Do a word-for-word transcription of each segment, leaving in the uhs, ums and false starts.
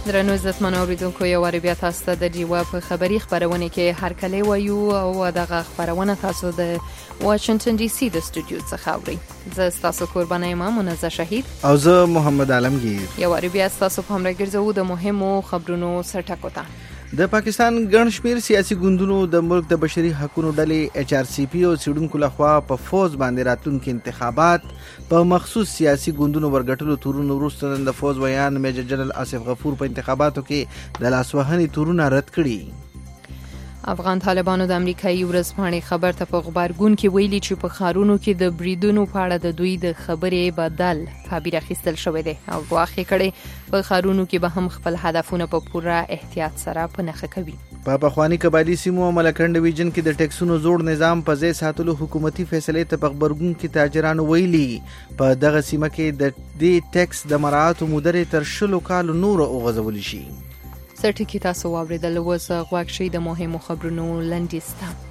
درنو عزتمنو اوریدونکو یو واری بیا تاسو ته د ډیوا په خبري خبرونه کې هر کله وایو او دغه خبرونه تاسو د واشنگټن ډي سي د استودیو څخه اورئ. زه تاسو قربانای ما منزه شهید او زه محمد عالمگیر. یو واری بیا تاسو په همراه ګرځو د مهمو خبرونو سرټکو ته. د پاکستان ګڼ شمېر سیاسي ګوندونو د ملک د بشري حقوقو ډلې اچ آر سی پی او څېړونکو لخوا په فوز باندې راتلونکي انتخابات په مخصوص سیاسي ګوندونو ورګټلو تورونو وروسته د فوز ویان میجر جنرال آصف غفور په انتخاباتو کې د لاسوهنې تورونه رد کړي. افغان طالبانو د امریکایي ورځپاڼې خبر ته په غبرګون کې ویلي چې په ښارونو کې د بریدونو په اړه د دوی د خبرې بدل تعبیر اخیستل شوی دی او ګواښ یې کړی په ښارونو کې به هم خپل هدفونه په پوره احتیاط سره په نښه کوي. په پخواني قبایلي سیمو او ملکنډ ویژن کې د ټیکسونو زوړ نظام په ځای ساتلو حکومتي فیصلې ته په غبرګون کې تاجرانو ویلي په دغه سیمه کې د دې ټیکس د مراعاتو مودې تر شلو کالو نور وغځول شي. سرټکی تاسو واوریدل اوس غواړئ شئ د مهمو خبرونو لنډیز ته.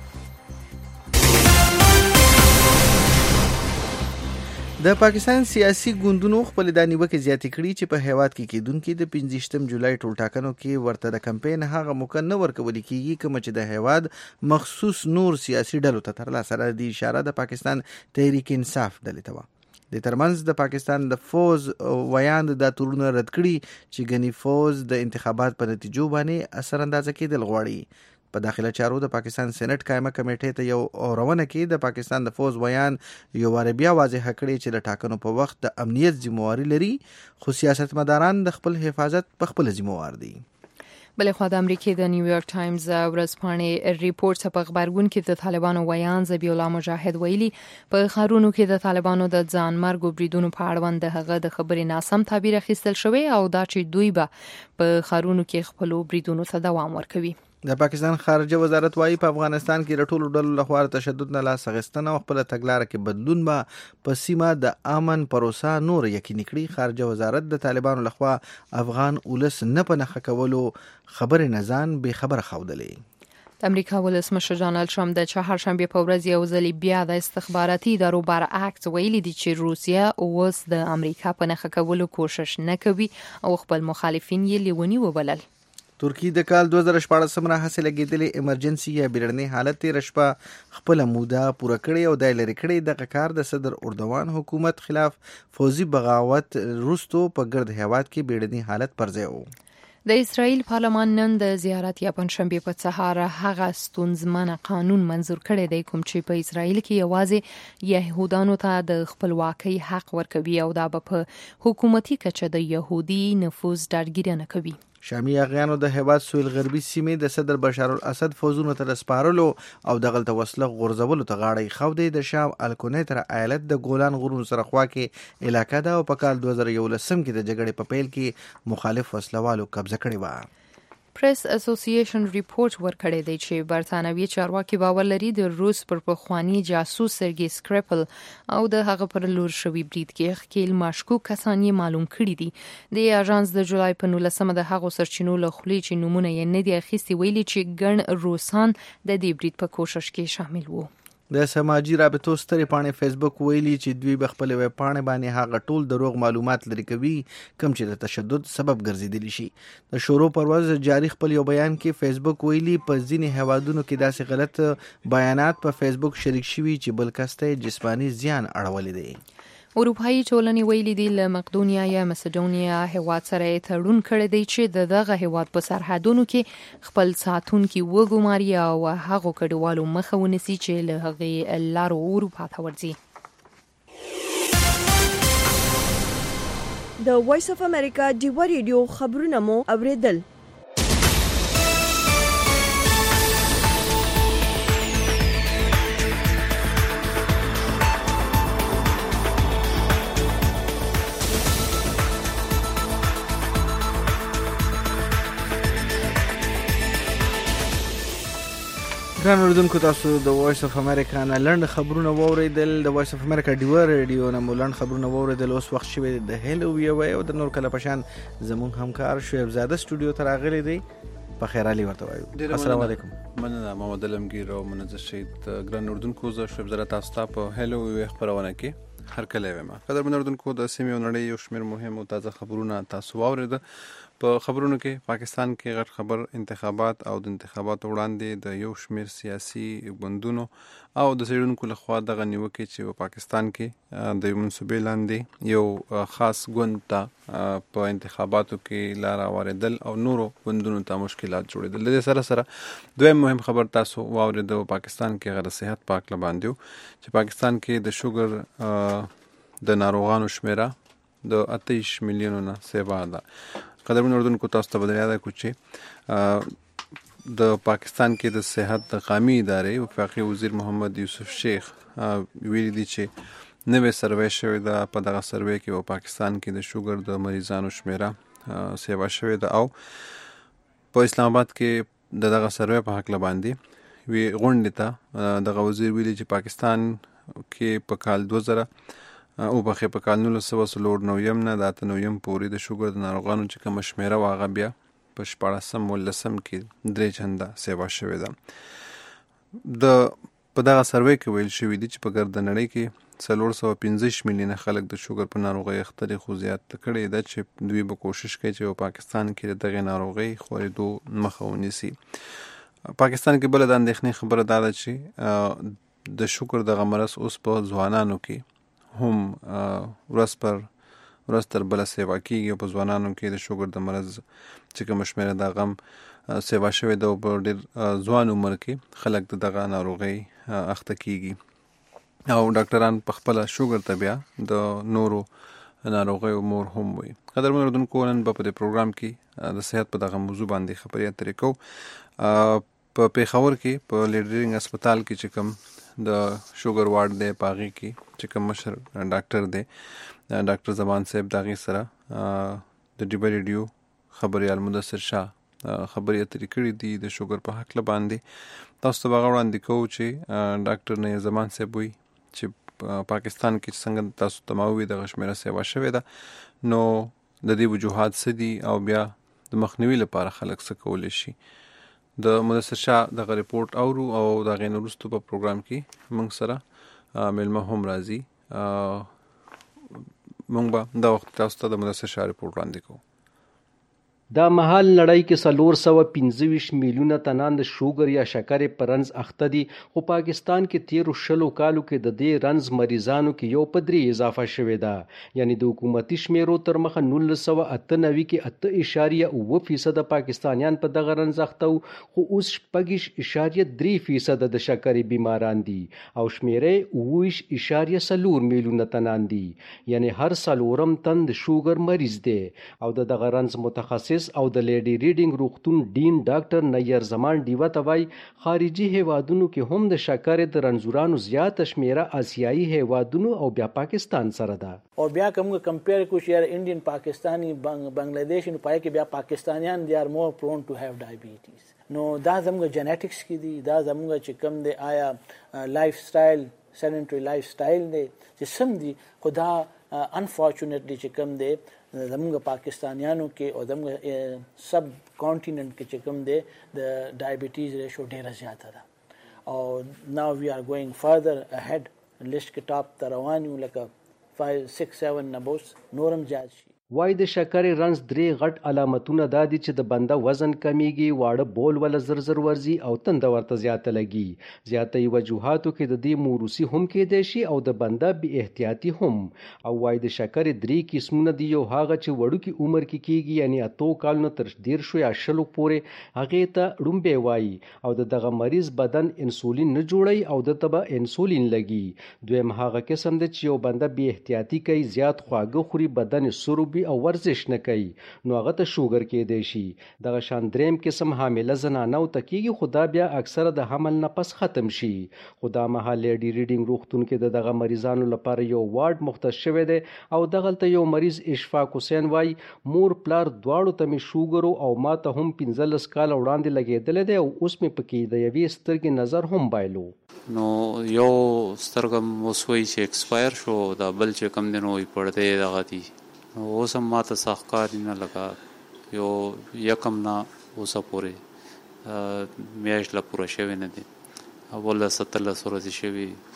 د پاکستان سیاسي ګوندونو خپل د نیوکې زیاتې کړي چې په هیواد کې کېدونکي د پنځه جولای ټولټاکنو کې ورته د کمپاین هغه موقع نه ورکول کېږي کوم چې د هیواد مخصوص نور سیاسي ډلو ته ترلاسه راځي. اشاره د پاکستان تحریک انصاف ډلې ته وه. د ترمنځ د پاکستان د فوز ویان د تورونه رد کړي چې ګنی فوز د انتخابات په نتیجو باندې اثر اندازه کېدل غواړي. په داخله چارو د پاکستان سېنات قائمه کمیټې ته یو اورونه کې د پاکستان د فوز ویان یو وار بیا واضح کړي چې د ټاکنو په وخت د امنیت ذمہواری لري خو سیاستمداران د خپل حفاظت په خپل ذمہوار دي. بلخوا د امریکای د نیویارک ټایمز ورځپاڼې ریپورت په خبرګون کې د طالبانو ویان ذبیح الله مجاهد ویلي په ښارونو کې د طالبانو د ځان مرګ او بریدونو په اړوند د هغه د خبرې ناسم تعبیر اخیستل شوی او دا چې دوی به په ښارونو کې خپل بریدونو ته دوام ورکوي. د پاکستان خارجه وزارت وايي په افغانستان کې د ټولو ډلو لخوا تشدد نه لاس اخیستنه او خپل تګلارې کې بدلون به په سیمه د امن پروسه نور یقیني کړي. خارجه وزارت د طالبانو لخوا افغان ولس نه په نښه کولو خبرې نه ځان بې خبره ښودلې. د امریکا ولسمشر ډانلډ ټرمپ د چهارشنبه په ورځ یو ځل بیا د استخباراتي ادارو برعکس ویلي دي چې روسیه اوس د امریکا په نښه کولو کوشش نه کوي او خپل مخالفین یې لیونی وبلل. ترکی د کال دوه زره شپاړسم راهیسې لګېدلې ایمرجنسي یا بیړنۍ حالت تېره شپه خپله موده پوره کړې او دا یې لرې کړې. دغه کار د صدر اردوان حکومت خلاف فوزي بغاوت وروسته په ګرد هیواد کې بیړنۍ حالت پر ځای و. د اسرائیل پارلمان نن د زیارت یا پنځشنبه په سهار هغه ستونزمن قانون منظور کړی دی کوم چې په اسرائیل کې یوازې یهودانو ته د خپلواکۍ حق ورکوي او دا به په حکومتي کچه د یهودي نفوذ ډاډګیرنه کوي. شامی اغیانو د هیواد سویل غربي سیمې د صدر بشار الاسد فوزونو ته سپارلو او دغلته وسله غورځولو ته غاړه ایښودې. د شام الکونیتر ایالت د ګولان غرونو سره خوا کې علاقه ده او په کال دوه زره یولسم کې د جګړې په پیل کې مخالف وسلوالو قبضه کړې وه. پریس اسوسییشن ریپورت ورکړی دی چې برتانوي چارواکي باور لري د روس پر پخوانی جاسوس سرګي سکریپل او د هغه پر لور شوی برید کې ښکیل مشکوک کسان یې معلوم کړي دي. د اژانس د جولای په نولسمه د هغو سرچینو له خولې چې نومونه یې نه دي اخیستي ویلي چې ګڼ روسان د دې برید په کوشش کې شامل وو. د سماجی رابطو سترې پاڼې فیسبوک ویلي چې دوی به خپل ویب پاڼې باندې هغه ټول دروغ معلومات لري کوي کوم چې د تشدد سبب ګرځیدلی شي. د شروع پر ورځ جاری خپل یو بیان کې فیسبوک ویلي په ځینې هیوادونو کې داسې غلط بیانات په فیسبوک شریک شوي چې بل کس ته جسمانی زیان اړولی دی. اروپایي ټولنې ویلي دي له مقدونیا یا مسیډونیا هیواد سره تړون کړی دی چې د دغه هیواد په سرحدونو کې خپل ساتونکي وګماري او هغو کډوالو مخه ونیسي چې له هغې لارو اروپا ته ورځي. د وایس اف امریکا ډیوا ریډیو خبرونه مو اوریدل. ګران اوریدونکو تاسو د وایس اف امریکا نه لنډ خبرونه واوریدل. د وایس اف امریکا ډیوا ریډیو نه مو لنډ خبرونه واوریدل. اوس وخت شوی د هیلو ویوي او د نور کله پشان زموږ همکار شعیب زاده استودیو ته راغلی دی. په خیر علي ورته وایو. السلام علیکم. مننه محمد علمگیر او مننه شهید. ګران اوریدونکو زه شعیب زاده تاسو ته په هیلو ویوي خبرونه کې هر کله ویم. قدر من اوریدونکو د سیمې او نړۍ یو شمېر مهم او تازه خبرونه تاسو واورید. په خبرونو کې پاکستان کې غټ خبر انتخابات او د انتخاباتو وړاندې د یو شمېر سیاسي ګوندونو او د څېړونکو لخوا دغه نیوکې چې په پاکستان کې د منصوبې لاندې یو خاص ګوند ته په انتخاباتو کې لار واردل او نورو ګوندونو ته مشکلات جوړېدل. د دې سره سره دویم مهم خبر تاسو واورېدو پاکستان کې غیر صحت پاک لباندیو چې پاکستان کې د شوګر د ناروغانو شمیره د اتیش میلیونو نه سیوا ده. قدرمن اردوونکو تاسو ته به یاد کړو چې د پاکستان کې د صحت د قومي ادارې وفاقي وزیر محمد یوسف شیخ ویلي دي چې نوې سروې شوې ده. په دغه سروې کې په پاکستان کې د شوګر د مریضانو شمیره سیوا شوې ده او په اسلام آباد کې د دغه سروې په حق باندې وی غونډې ته دغه وزیر ویلي چې پاکستان کې په کال دوه زره او بخې په کال نولس سوه څلور نویم نه د اته نویم پورې د شوګر د ناروغانو چې کومه شمیره وه هغه بیا په شپاړسم ولسم کې درې چنده سیوا شوې ده. د په دغه سروې کې ویل شوي دي چې په ګرده نړۍ کې څلور سوه پنځه میلیونه خلک د شوګر په ناروغۍ اخته دي، خو زیات کړی ده چې دوی به کوشش کوي چې په پاکستان کې د دغې ناروغۍ خورېدو مخه ونیسي. پاکستان کې بله د اندېښنې خبره دا ده چې د شوګر دغه مرض اوس په ځوانانو کې هم ورځ پر ورځ تر بله سیوا کېږي او په ځوانانو کې د شوګر د مرض چې کومه شمېره د هغه هم سیوا شوې ده او په ډېر ځوان عمر کې خلک د دغه ناروغۍ اخته کېږي او ډاکټران په خپله شوګر ته بیا د نورو ناروغیو مور هم وي. قدرمن اردوونکو نن به په دې پروګرام کې د صحت په دغه موضوع باندې خبرې اترې کوو. په پېښور کې په لیډرینګ هسپتال کې چې کوم د شوګر وارډ دی په هغې کې چې کوم مشر ډاکټر دی ډاکټر زمان صاحب د هغې سره د ډیبه ریډیو خبریال مدثر شاه خبرې اترې کړي دي د شوګر په هکله باندې. تاسو ته به هغه وړاندې کوو چې ډاکټر نیر زمان صاحب وایي چې پاکستان کې څنګه تاسو ته ما ووایي دغه شمېره سیوا شوې ده نو د دې وجوهات څه دي او بیا د مخنیوي لپاره خلک څه کولی شي. د مدثر شاه دغه ریپورټ اورو او د هغې نه وروستو په پروګرام کې موږ سره میلمه هم راځي. موږ به دا وخت تاسو ته د مدثر شاه ریپورټ وړاندې کوو. دا مهال نړۍ کې څلور سوه پنځه ویشت میلیونه تنان د شوګر یا شکرې په رنځ اخته دي، خو پاکستان کې تیرو شلو کالو کې د دې رنځ مریضانو کې یو په درې اضافه شوې ده. یعنی د حکومتي شمیرو تر مخه نولس سوه اته نوي کې اته اشاریه اوه فیصده پاکستانیان په دغه رنځ اخته وو، خو اوس شپږ اشاریه درې فیصده د شکرې بیماران دي او شمیرې اوه ویشت اشاریه څلور میلیونه تنان دي. یعنی هر څلورم تن د شوګر مریض دی او د دغه رنځ متخصص او د لیډي ریډینګ روغتون ډین ډاکټر نیر زمان ډیوه ته وایي خارجي هیوادونو کې هم د شکرې د رنځورانو زیاته شمیره آسیایي هیوادونو او بیا پاکستان سره ده. او بیا کوم کمپیر کو شیر انډین پاکستانی بنگلادیش نو پای کې بیا پاکستانیان دی آر مور پرون ټو هاف ډایبیټیز. نو دا زموږ جنیټکس کې دي، دا زموږ چې کوم دی آیا لایف سټایل سیډنټری لایف سټایل دی چې سم دي، خدا انفارچونیټلی چې کوم دی زموږ پاکستانیانو کې او زموږ سب کانټیننټ کې چې کوم دی د ډایبیټیز ریشو ډیره زیاته ده او ناو وی آر ګوینګ فردر اهیډ لیست کې ټاپ ته روان یو لکه فایو سکس سیون نه بوس نورم زیات شي. وای د شکرې رنځ درې غټ علامتونه دا دي چې د بنده وزن کمیږي، واړه بول ولا زر زر ورځي او تنده ورته زیاته لګي. زیاته وجوهاتو کې د دې موروثي هم کېدای شي او د بنده بې احتیاطي هم. او وای د شکرې درې قسمونه دي، یو هغه چې وړوکي عمر کې کېږي یعنی اتو کالونو تر دیرشو یا شلو پورې، هغې ته ړومبی وایي او د دغه مریض بدن انسولین نه جوړوي او دته به انسولین لګي. دویم هغه قسم دی چې یو بنده بې احتیاطي کوي، زیات خواږه خوري، بدن سروبي او ورزش نه کوي، نو هغه ته شوګر کېدای شي. دغه شان دریم قسم حامله زنانو ته کېږي، خو دا بیا اکثره د حمل نه پس ختم شي. خو دا مهال لیډي ریډینګ روغتون کې د دغه مریضانو لپاره یو وارډ مختص شوی دی او دغلته یو مریض اشفاق حسین وایي مور پلار دواړو ته مې شوګر او ما ته هم پنځلس کاله وړاندې لګېدلی دی او اوس مې پکې د یوې سترګې نظر هم بایلو. نو یو سترګم اوس وایي چې ایکسپایر شو، دا بل چې کوم دی نو پړدی دغه دي. اوس هم ما ته څه ښکاري نه لکه یو یکم نه اوسه پورې میاشت لا پوره شوې نه دي، اول سترلس ورځې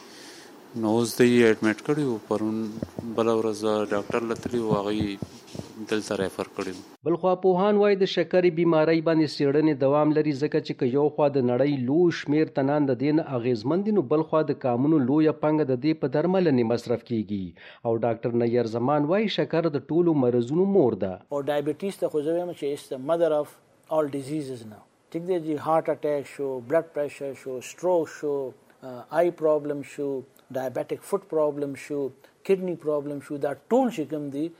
شوي. نو اوس د یې اډمټ کړي وو، پرون بله ورځ ډاکټر له تللي وو، هغوی دلته ریفر کړی. بلخوا پوهان وایي د شکرې بیماری باندې څېړنې دوام لري ځکه چې که یو خوا د نړۍ لوی شمېر تنان د دې نه اغېزمن دي نو بل خوا د کامونو لویه پانګه د دې په درملنې مصرف کیږي. او ډاکټر نیر زمان وایي شکر د ټولو مرضونو مور ده. او ډایبټیز ته خو زه وایم چې it's the mother of all diseases now. ټیک دی چې هارت اٹیک شو، بلډ پریشر شو، سټروک شو، آی پرابلم شو، ډایبټیک فوټ پرابلم شو، کډنی پرابلم شو، دا ټول چې کوم دي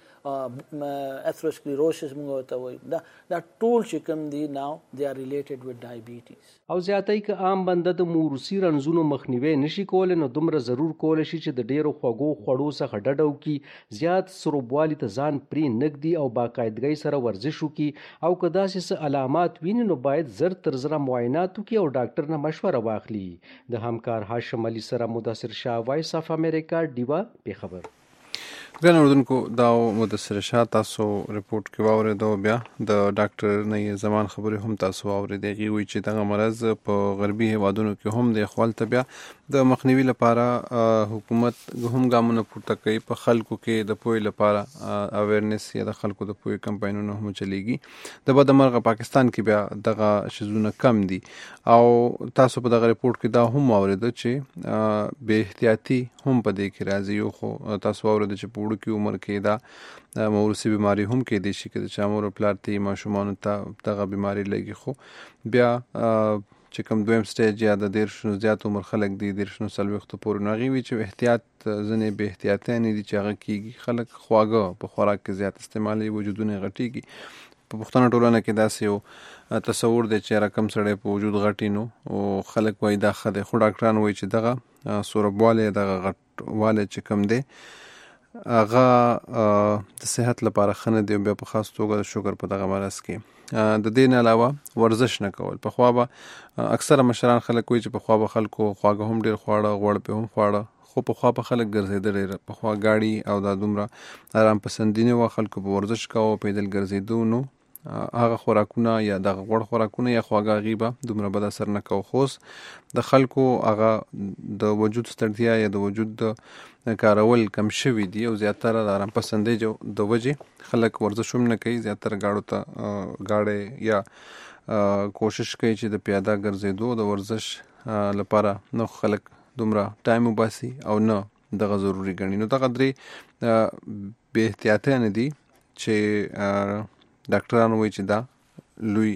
اثروسکلیروسس موږ ورته وایو، دا دا ټول چې کوم دي ناو they are related with diabetes. او زیاتې که عام بنده د موروثي رنځونو مخنیوي نشي کولی نو دومره ضرور کولی شي چې د ډیرو خوږو خوړو څخه ډډه وکړي، زیات سروبوالي ته ځان پرې نږدي او باقاعدګۍ سره ورزش وکړي. او که داسې څه علامات ویني نو باید زر تر زره معاینات وکړي او ډاکټر نه مشوره واخلي. د همکار هاشم علي سره مدثر شاه، وایس اف امریکا، ډیوا، پیښور. ګران اردوونکو، دا مدثر شاه تاسو رپورټ کې واورېدو، بیا د ډاکټر نیر زمان خبرې هم تاسو واورېدې. هغې وایي چې دغه مرض په غربي هیوادونو کې هم دی، خو هلته بیا د مخنیوي لپاره حکومت هم ګامونه پورته کوي، په خلکو کې د پوهې لپاره اویرنس یا د خلکو د پوهې کمپاینونه هم چلیږي. د بدمرغه پاکستان کې بیا دغه شیزونه کم دي. او تاسو په دغه رپورټ کې دا هم واورېده چې بې احتیاطي هم په دې کې راځي. یو خو تاسو واورېده چې په وړوکي عمر کې دا موروثي بیماری هم کېدای شي که د چا مور او پلار ته ماشومانو ته دغه بیماری لګي. خو بیا چې کوم دویم سټیج یا د دېرش نه زیات عمر خلک دي، دېرش نه څلوېښتو پورې، نو هغې وي چې احتیاط ځینې بې احتیاطیانې دي چې هغه کېږي. خلک خواږه په خوراک کې زیات استعمالوي، وجودونه یې غټېږي. په پښتنه ټولنه کې داسې یو تصور دی چې رقم سړی په وجود غټي نو او خلک وایي دا ښه دی، خو ډاکټران وایي چې دغه سوربوالی، دغه غټوالی چې کوم دی هغه د صحت لپاره ښه نه دی. بیا په خاص توګه د شوګر په دغه مرض کې د دې نه علاوه ورزش نه کول. پخوا به اکثره مشران خلک وایي چې پخوا به خلکو خواږه هم ډېر خواړه، غوړ پې هم خواړه، خو پخوا په خلک ګرځېده ډېر. پخوا ګاډي او دا دومره آرام پسندي نه وه، خلکو به ورزش کوه، پیدل ګرځېدو، نو هغه خوراکونه یا دغه غوړ خوراکونه یا خواږه هغې به دومره بد اثر نه کوه. خو اوس د خلکو هغه د وجود ستړتیا یا د وجود د کارول کم شوي دي او زیاتره د آرام پسندۍ د وجې خلک ورزش هم نه کوي. زیاتره ګاډو ته ګاډی یا کوشش کوي چې د پیاده ګرځېدو د ورزش لپاره نه خلک دومره ټایم وباسي او نه دغه ضروري ګڼي. نو دغه درې بې احتیاطیانې دي چې ډاکټرانو وایي چې دا لوی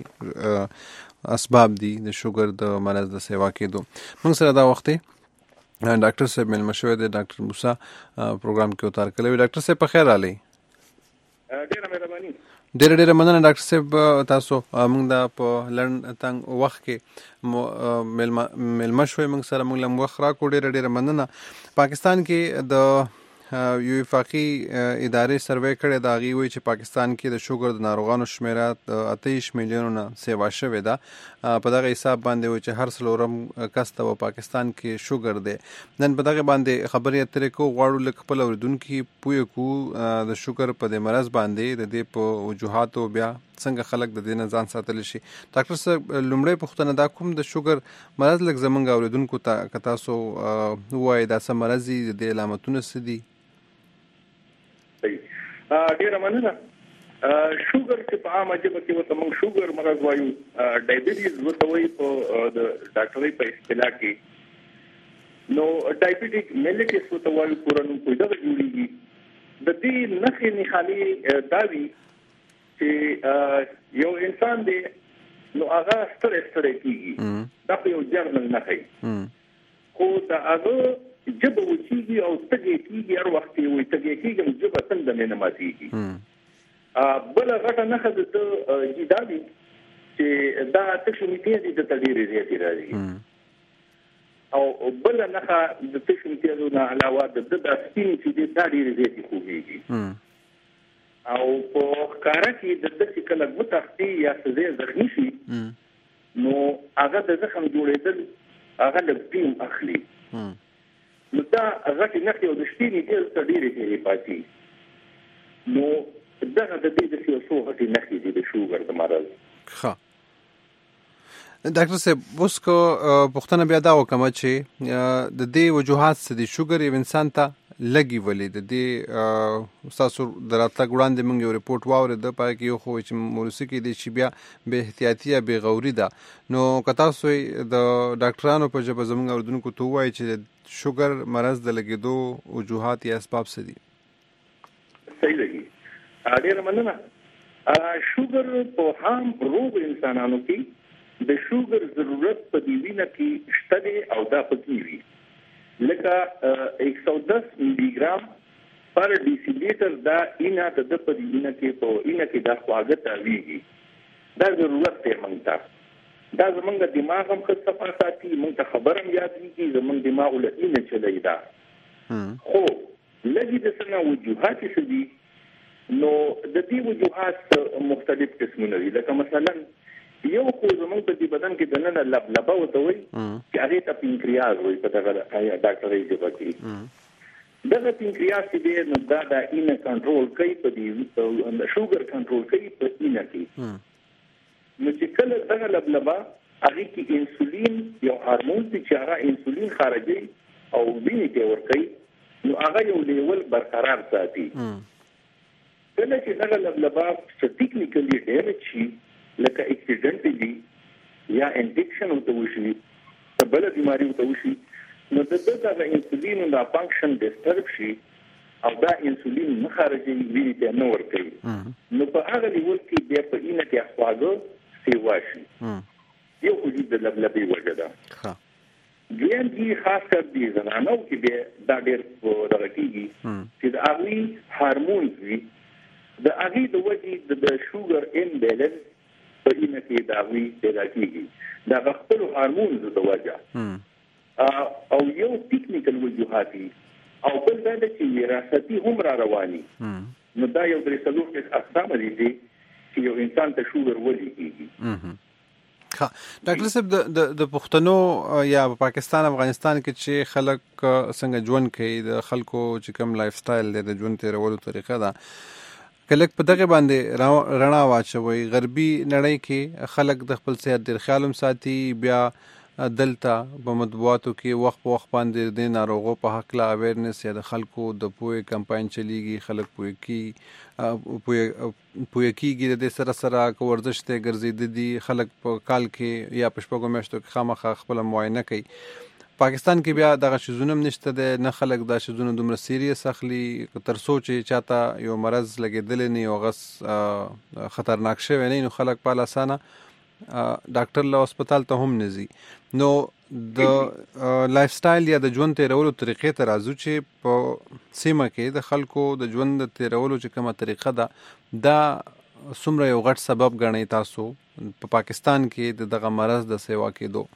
اسباب دي د شوګر د مرض د سیوا کېدو. موږ سره دا وخت ډاکټر صاحب مېلمه شوی دی، ډاکټر موسی پروګرام کې اتار کړی وي. ډاکټر صاحب په خیر راغلی. ډېره مهرباني. ډېره ډېره مننه ډاکټر صاحب. تاسو موږ دا په لنډ تنګ وخت کې مېلمه مېلمه شوی، موږ سره موږ له وخت راکړو. ډېره ډېره مننه. پاکستان کې د یو وفاقي ادارې سروې کړې ده، هغې وایي چې پاکستان کې د شوګر د ناروغانو شمېره د اته ویشت میلیونو نه سیوا شوې ده. په دغه حساب باندې وایي چې هر څلورم کس ته په پاکستان کې شوګر دی. نن په دغه باندې خبرې اترې کوو، غواړو لږ خپل اورېدونکي پوه کړو د شوګر په دې مرض باندې، د دې په وجوهاتو، بیا څنګه خلک د دې نه ځان ساتلی شي. ډاکټر صاحب لومړی پوښتنه دا کوم د شوګر مرض لږ زموږ اورېدونکو ته که تاسو ووایئ دا څه مرض دي، د دې علامتونه څه دي؟ ډېره مننه. شوګر چې په عامه ژبه کې ورته موږ شوګر مرض وایو، ډایبټیز ورته وایي په د ډاکټرۍ په اصطلاح کې. نو ډایبټیک میلیټس ورته وایو، پورنو په دغه جوړېږي. د دې نښې نښانې دا وي چې یو انسان دی نو هغه ستړی ستړی کېږي، دا په یو جرنل نښه، خو د هغه جبه وچیږي او تږی کېږي. هر وخت یې وایي تږی کېږي، نو جبه څنګه مې نه ماتېږي. بله غټه نښه د ده دا وي چې دا تشو میتې دي دته ډېرې زیاتې راځي. او بله نښه د تشو میتېدو نه علاوه د ده دا سپین چې دی دا ډېرې زیاتې خوږېږي. او په ښکاره کې د ده چې کله وتښتي یا څه ځای زخمي شي نو هغه د زخم جوړېدل هغه لږ ټیم اخلي. نو دا غټې نښې او د شپې نیټې ورته ډېرې ډېرې پاتې. نو دغه د دې داسې یو څو غټې نښې دي د شوګر د مرض. ښه. ډاکټر صاحب اوس کو پښتنه بیا دا وکم چې د دې وجوهات څه دي؟ شوګر یو انسان ته لګي ولې د دې تاسو دراتګ وړاندې موږ یو ریپورت واورېد په کې یو خو چې موروثي کې دي چې بیا به احتیاطي یا بې غوري ده، نو که تاسو د ډاکټرانو په ژبه زموږ اردوونکو ته ووایي چې شوګر مرض د لګېدو وجوهات یا اسباب څه دي؟ صحیح دی، ډېره مننه. شوګر په عام روغ انسانانو کې د شوګر ضرورت په دې وینه کې شته دی او دا پکې وي لکه ایک سو دس ملي ګرام پر ډیسیلیټر دا اینه د د په وینه کې په اینه کې دا خواږه تاویږي، دا ضرورت دی موږ ته. دا زمونږ دماغ هم ښه صفا ساتي، موږ ته خبر هم یادېږي، زمونږ دماغ له اینه چلی دا. خو لږې د څه نه وجوهات څه دي؟ نو د دې وجوهات مختلف قسمونه دي، لکه مثلا یو خو زمونږ په دې بدن کې د ننه لبلبه ورته وایي چې هغې ته پینکریاز وایي په دغه ډاکټرۍ ژبه کې. دغه پینکریاز چې دی نو دا د اینه کنټرول کوي، په دې شوګر کنټرول کوي په اینه کې. نو چې کله دغه لبلبه هغې کې انسولین یو هارمون دی چې هغه انسولین خارجوي او وینې ته ورکوي، نو هغه یو لیول برقرار ساتي. کله چې دغه لبلبه څه ټیکنیکلی ډیمیج شي لکه اکسیډنټلی یا انفیکشن ورته وشي، څه بله بیماري ورته وشي، نو د دغه انسولین دا فنکشن ډسټرب شي او دا انسولین نه خارجوي، وینې ته نه ورکوي، نو په هغه لیول کې بیا په اینه کې خواږه سیوا شي. یو خو د لبلبې وجه ده. دویم چې خاص کر دي زنانو کې بیا دا ډېر دغه کېږي چې د هغوی هارمونز وي، د هغې د وجې د شوګر امبیلنس په اینه کې د هغوی پیدا کېږي، د هغه خپلو هارمونزو د وجه. او یو ټیکنیکل وجوهات دي او بل دا ده چې وراثتي هم را رواني. نو دا یو درې څلور اقسام دي چې یو انسان ته شوګر ولې کېږي. ډاکټر صاحب د پښتنو یا په پاکستان افغانستان کې چې خلک څنګه ژوند کوي، د خلکو چې کوم لایف سټایل دی د ژوند تېرولو طریقه ده، کله په دغه باندې رڼا واچوي. غربي نړۍ کې خلک د خپل صحت ډېر خیال هم ساتي، بیا دلته په مطبوعاتو کې وخت په وخت باندې د ناروغو په هکله اویرنس یا د خلکو د پوهې کمپاین چلیږي، خلک پوه کی پوه کېږي د دې سره سره که ورزش ته ګرځېده دي، خلک په کال کې یا په شپږو میاشتو کې خامخا خپله معاینه کوي. پاکستان کې بیا دغه شیزونه هم نشته دی، نه خلک دا شیزونه دومره سیریس اخلي، تر څو چې چاته یو مرض لګېدلی نه یو غس خطرناک شوی نه نو خلک په اسانه ډاکټر له هسپتال ته هم نه ځي. نو د لایف سټایل یا د ژوند تېرولو طریقې ته راځو چې په سیمه کې د خلکو د ژوند د تېرولو چې کومه طریقه ده دا څومره یو غټ سبب ګڼئ تاسو په پاکستان کې د دغه مرض د سیوا کېدو؟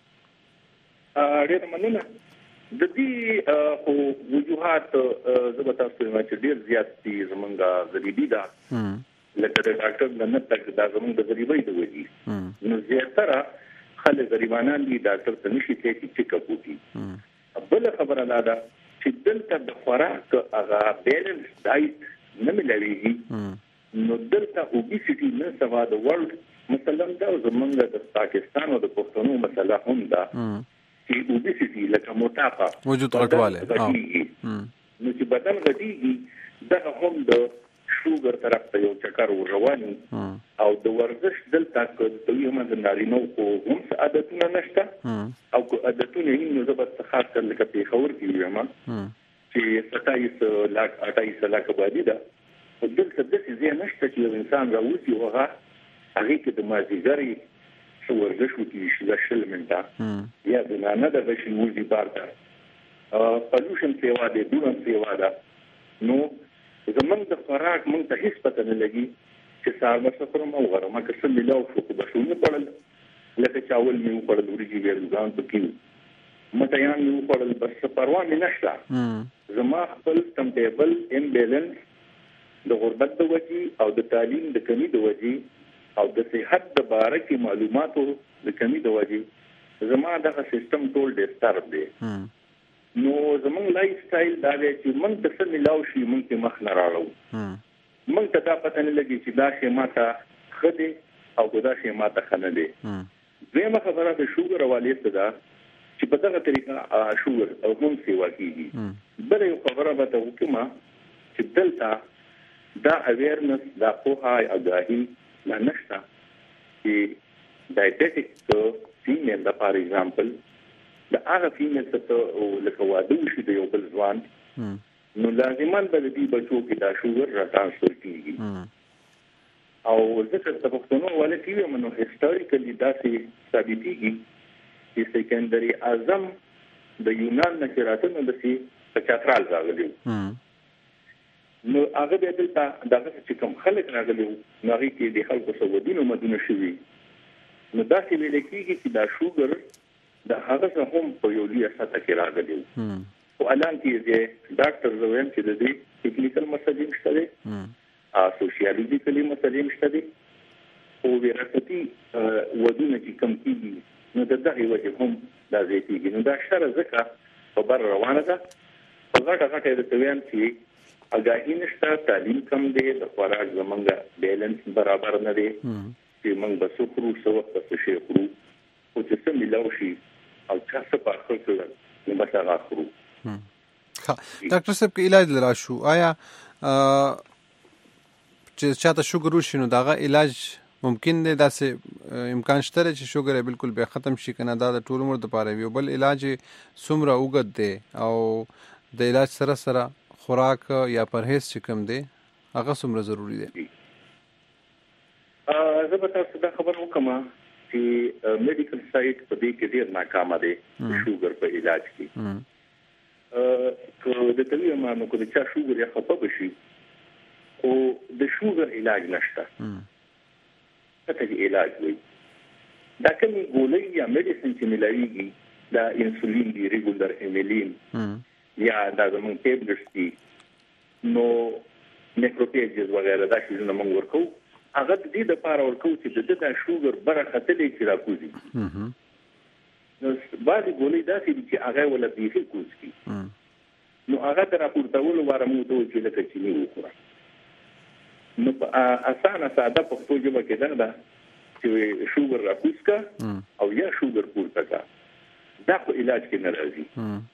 ډېره مننه. د دې خو وجوهات زه به تاسو ته وایم چې ډېر زیات دي. زمونږ غریبي ده، لکه د ډاکټر نه نه تګ دا زمونږ د غریبۍ د وجې، نو زیاتره خلک غریبانان دي، ډاکټر ته نشي تللی چې چیک اپ وکړي. بله خبره دا ده چې دلته د خوراک هغه بیلنس ډایټ نه ملاویږي، نو دلته اوبیسټي نه سوا د ورلډ مثلا دا زمونږ د پاکستان او د پښتنو مسله هم ده چې اوبیسټي لکه موټاپا وجود غټواله، نو چې بدن غټیږي دغه هم د شوګر طرف ته یو چکر وررواني. او د ورزش دلته که د یو هم د نارینو خو هم عادتونه نشته، او که عادتونه یې نو زه به خاص کر لکه پېښور کې ویم چې ستایس لاک اټایس لاک آبادي ده، خو دلته داسې ځای نشته چې یو انسان راوځي او هغه هغې کې د مازدیګرې څه ورزش وکړي شي شل منټه یا د نانه دغه شي وځي بار ته پلوشن سیوا دی، دورم سیوا ده. نو زمونږ د خوراک مونږ ته هېڅ پته نه لګي چې سهار به څه خورم او غرمه که څه میلاو شو خو به شو نه خوړل، لکه چاول مې وخوړل، وریجې بیا روزان پکې وو، مټیان مې وخوړل، بس څه پروا مې نشته. زما خپل ټمټیبل امبیلنس د غربت د وجې او د تعلیم د کمي د وجې او د صحت د باره کې معلوماتو د کمي د وجې زما دغه سیستم ټول ډسټرب دی. نو زمونږ لایف سټایل دا دی چې موږ ته څه میلاو شي موږ ته مخ نه راړو، موږ ته دا پته نه لګي چې دا شی ماته ښه دی او که دا شی ماته ښه نه دی. زموږ خبره د شوګر حواله ته ده چې په دغه طریقه شوګر او هم سیوا کیږي. بل یو خبره به ته وکړم چې دلته دا اویرنس دا پوهه او آگاهي لا نشته چې ډایټیک فیمیل دا فار ایگزامپل دا هغه فیمیل ته لکه واده وشي د یو بل ځوان نو لازمان به دې بچو کې دا شوګر را ترانسفر کیږي. او ځکه د پښتنو ولې کیږي منو هیستوریکلی دا سي ثابتيږي چې سکندري اعظم د یونان نه راتنه د سي چترال راغلی نو هغه به دلته دغه چې کوم خلک راغلی نو هغه کې د خلکو سودینو مدونه شوي نو دا چې ویل کېږي چې دا شوګر د هغه هم په یو لوی سطح کې راغلی او الان کې د ډاکټر زویم چې د دې ټیکنیکل مسلې شته دي ا سوشیالوجیکلی مسلې شته دي او ورته ودونه چې کم کېږي نو د دغه وجه هم دا زیاتېږي. نو دا شر ځکه په بر روانه ده په غټه غټه د تویم چې اګاهی نشته تعلیم کم دی د خوراک زمونږ بیلنس برابر نه دی چې موږ به سخرو سو وخت څه شي خورو او چې څه ملاو شي او څه په اخر کې نو به هغه خورو. ډاکټر صاحب کې علاج لرا شو آیا چې چاته شوګر وشي نو داغه علاج ممکن دی داسې امکان شته چې شوګر بالکل به ختم شي کنه دا د ټول عمر لپاره وي بل علاج څومره اوږد دی او د علاج سره سره خوراک یا پرهیز چې کوم دی هغه څومره ضروری دی؟ ا زه به تاسو دا خبر وکم چې میډیکل سایت په دې کې ډیر ناکامه دی شوګر په علاج کې. ا کو د تلوي مانو کو د چا شوګر یا خپه بشي او د شوګر علاج نشته. ته علاج وي دا کومي ګولې یا میډیسن چې ملایږي دا انسولین دی ریګولر ایمیلین یا دا زمون ټیبلټس دي نو نیکروپیجز وغیرہ دا شی زمون ورکو هغه دې د پاره ورکو چې د دې شوګر برخه تلې چې راکوزي نو بعضی ګولې دا چې هغه ولا بیخي کوزي نو هغه تر راپورتول ورمو ته چې لکه چینی وکړه نو اسانه ساده پښتو ژبه کې دا چې شوګر راکوزکا او یا شوګر پورته کا دا په علاج کې نه راځي.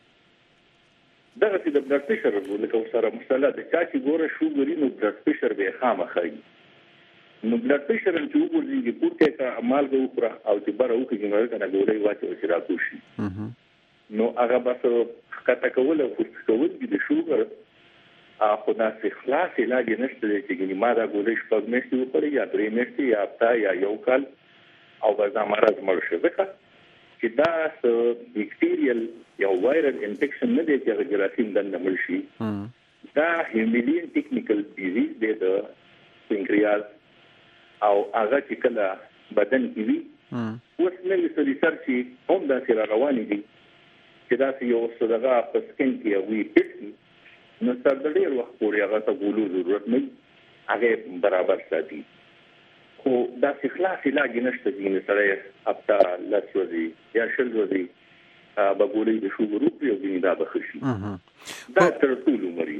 دغه چې د بلډ پريشر لکه سره مسله د چا چې ګوره شوګر نو بلډ پريشر به خامخا نو بلډ پريشر چې وګورئ پورته کا عمل وکړه او چې بره وکړي نو کنه ګولې واچو چې راکوشي نو هغه بس کته کول او کول د شوګر خو دا څه خلاص علاج نشته چې ما دا ګولې شپږ میاشتې وکړي یا درې میاشتې یا هفته یا یو کال او دا مرض مړ شي ځکه چې دا بیکټیریل یا وایرل انفیکشن نه دی چې جراثیم دنه مړ شي دا هیمولین ټیکنیکل ډیزیز دی د پنکریاس او هغه چې کله بدن کې وي اوس نوې ریسرچ هم دا سره روانې دي چې دا یو څه دغه په سکین کې وي پټي نو تر ډېر وخت پورې هغه ته ګولو ضرورت نه هغه برابر ساتي خو دا خلاص علاج نشته چې سره هفته لاسوځي یا شلوځي به ګولې د شوګر او دا بخشي دا تر ټولو مري.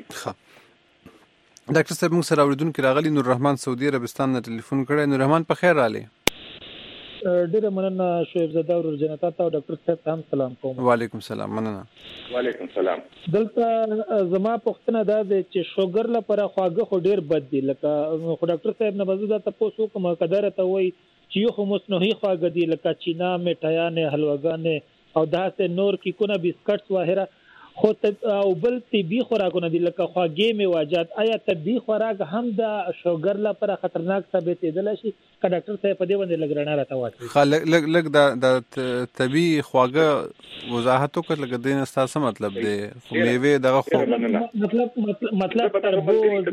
ډاکټر صاحب موږ سره اوریدونکو راغلی نور رحمان سعودي عربستان نه ټلیفون کړی. نور رحمان په خیر رالی؟ ډیره مننه شعیب زاده او جنتا ته او ډاکټر صاحب ته هم سلام کوم. وعلیکم السلام. مننه. وعلیکم السلام. دلته زما پوښتنه ده چې شوګر لپاره خواږه خو ډیر بد دي لکه خو ډاکټر صاحب نه بزو دا تاسو کوم قدر ته وای چې یو خو مصنوعي خواږه دي لکه چینا میټایانه حلواګانه او داسې نور کی کونه بسکټس واهره خو او بل طبي خوراکونه دي لکه خواږه میواجات آیا طبي خوراک هم د شوګر لپاره خطرناک ثابت کېدل شي که ډاکټر صاحب په دې باندې لګرانه راته واچي؟ خلک لګ لګ د طبي خواږه وضاحت وکړ لکه دین تاسو مطلب دی خو میوه دغه خو مطلب مطلب تربوز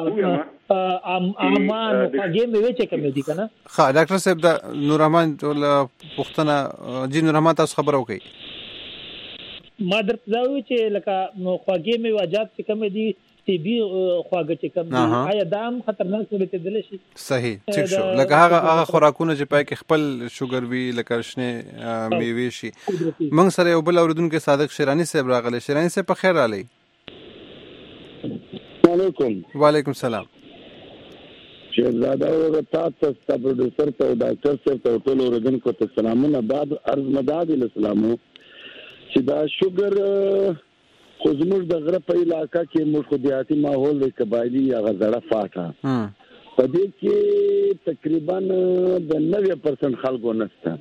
امان خواږه میوه چې کوم دي کنه. ها ډاکټر صاحب د نور رحمان پښتنه جی نور رحمان تاسو خبر وکړئ. ما درته دا وی چې لکه خواږه میواجات چې کوم دي طبي خواږه چې کوم دي آیا دا هم خطرناک ثابت کېدل شي؟ صحیح ٹھیک شو. لکه هغه هغه خوراکونه چې پای کې خپل شوګر وی لکه شنه میوه شي. موږ سره یو بل اوریدونکو صادق شیرانی صاحب راغلی. شیرانی صاحب په خیر رالی؟ وعلیکم. وعلیکم السلام. شهزاده او تاسو ته پروډوسر ته ډاکټر صاحب ته ټول اوریدونکو ته سلامونه. بعد عرض مداد الاسلامو چې دا شوګر خو زموږ د غره په علاقہ کې موږ خو دیاتي ماحول د قبایلی هغه زړه فاټه په دې کې تقریبا د نوي پرسنټ خلکو نشته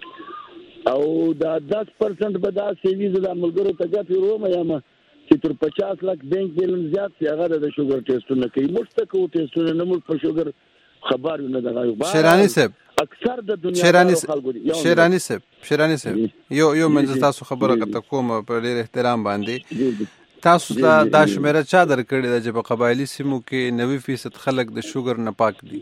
او دا دس پرسنټ به دا سیویز د ملګرو ته ګټي رومه یم چې تر پچاس لک بینک بیلنس زیات سی هغه د شوګر ټیسټونه کوي. موږ ته کوو ټیسټونه نه موږ په شوګر خبر نه دغه شیرانی صاحب اکثر د دنیا شیرانی شیرانی صاحب شیرانی صاحب یو یو منځ تاسو خبره کته کوم په ډیر احترام باندې تاسو ته دا شمیره چا درکړی د چې په قبایلی سیمو کې نوي فیصد خلک د شوګر نه پاک دي؟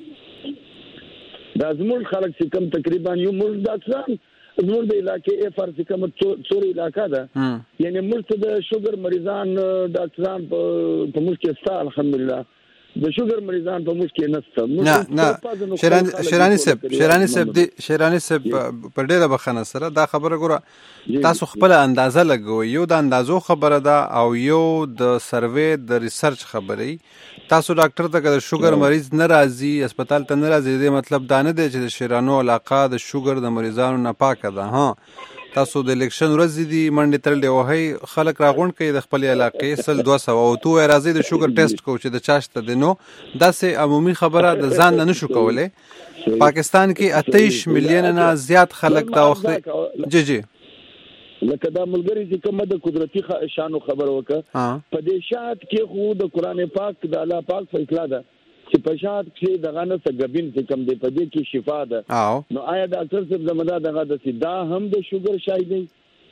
دا زموږ خلک چې کم تقریبا یو موږ د ځان زموږ د علاقې اف ار چې کوم څوري علاقہ ده یعنی موږ د شوګر مریضان ډاکټران په موږ کې ستا الحمدلله د شوګر مریضان په موږ کې نشته. نه نه شیرانی شیرانی صاحب شیرانی صاحب دی شیرانی صاحب په ډیره بخنه سره دا خبره ګوره تاسو خپل اندازه لګوي. یو د اندازو خبره ده او یو د سروې د ریسرچ خبرې. تاسو ډاکټر ته د شوګر مریض ناراضي هسپتال ته ناراضي دی مطلب دا نه دی چې د شیرانو علاقه د شوګر د مریضانو نه پاکه ده. ها تاسو د الیکشن ورځ دي منډه ترلې وهي خلک راغونډ کوي د خپل علاقې سل دوه سوه او تو راځي د شوګر ټیسټ کو چې د چاشته دی نو داسې عمومي خبره د ځان نه نشو کولای. پاکستان کې اتهش میلیون نه زیات خلک دا وخت جی جی لکه دا ملګری چې کومه د قدرتي شانو خبر وکړه په دې شات کې خو د قران پاک د الله پاک فیصله ده چې په شات کې دغه نه سګبین چې کوم دی په دې کې شفا ده. نو آیا ډاکټر صاحب زموږ دغه د سیدا هم د شوګر شای دی؟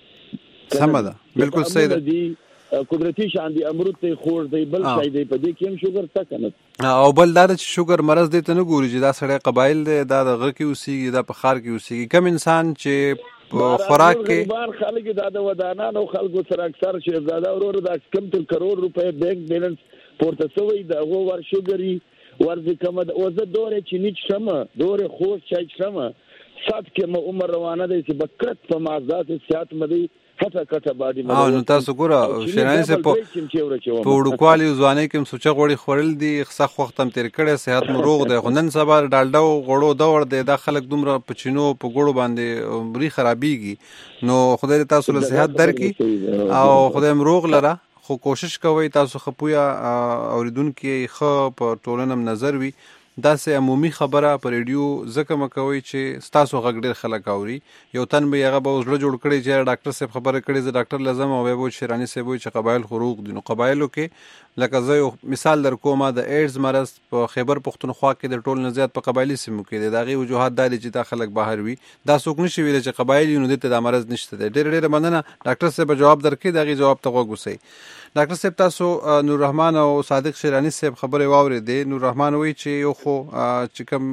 سم ده بالکل صحیح ده. قدرتي شان دي امرود ته خور دی بل شای دی په دې کې هم شوګر تک نه او بل دا چې شوګر مرض دی ته نه ګوري چې دا سړی قبایل دی دا د غره کې اوسېږي دا په خار کې اوسېږي. کم انسان چې خوراک کې بار خلک دا د ودانانو خلکو سره اکثر شهزاده ورور د کم تر کروڑ روپے بینک بیلنس پورته سوی د هغه ور شوګری ورځ کوم د اوزه دوره چې نیچ شمه دوره خوش چای شمه سات کې مو عمر روانه دي چې بکرت په مازات سیات مدي هڅه کټه باندې او نو تاسو ګوره شیرانی صاحب په وړوکوالي ځواني کې سوچه غوړي خورل دي ښه وخت هم تیر کړي صحت مو روغ دی خو نن سبا ډالډا غوړو دور دی دا خلک دومره پچینو په ګوړو باندې بری خرابېږي. نو خدای تاسو له صحت درکړي او خدای روغ لره خو کوشش کوئ تاسو خپویا اوریدونکو خو په ټولنم نظر وي داسې عمومي خبره په ریډیو ځکه مکوئ چې ستاسو غږ ډېر خلک اوري. یو تن به هغه به زړه جوړ کړي چې ډاکټر صاحب خبره کړې زه ډاکټر لازم او به شیرانی صاحب چې قبایل خروق دي. نو قبایلو کې لکه زه یو مثال در کوم د ایډز مرض په خیبر پښتونخوا کې د ټول نه زیات په قبایلی سیمو کې دی. د هغې وجوهات دا دي چې دا خلک بهر وي دا څوک نشي ویلی چې قبایل نو دې ته دا مرض نشته دی. ډېره ډېره مننه ډاکټر صاحب جواب درکړي د هغې جواب ته غوږ اوسئ. ډاکټر صاحب تاسو نور رحمان او صادق شیرانی صاحب خبرې واورېدې. نور رحمان وایي چې یو خو چې کوم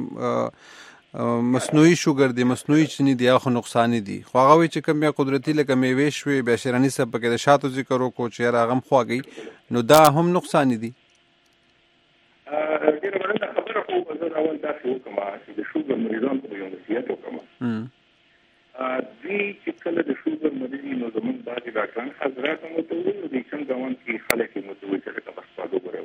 مصنوعي شوګر دی مصنوعي چینی دی هغه نقصان دي خو هغه وایي چې کوم یا قدرتي لکه میوې شوې بیا شیرانی صاحب پکې د شاتو ذکر وکړو چې هغه هم خواږي نو دا هم نقصان دي. ډېره مننه خبره خو زه اول داسې وکړم چې د شوګر مریضان ته یو نصیحت وکړم. دوی چې کله د شوګر مریض نو زموږ بعضې ډاکټران حضرات هم ورته وویل د کوم ګاونډ کې خلک یې ورته وویل چې لکه بس خواږه ګورې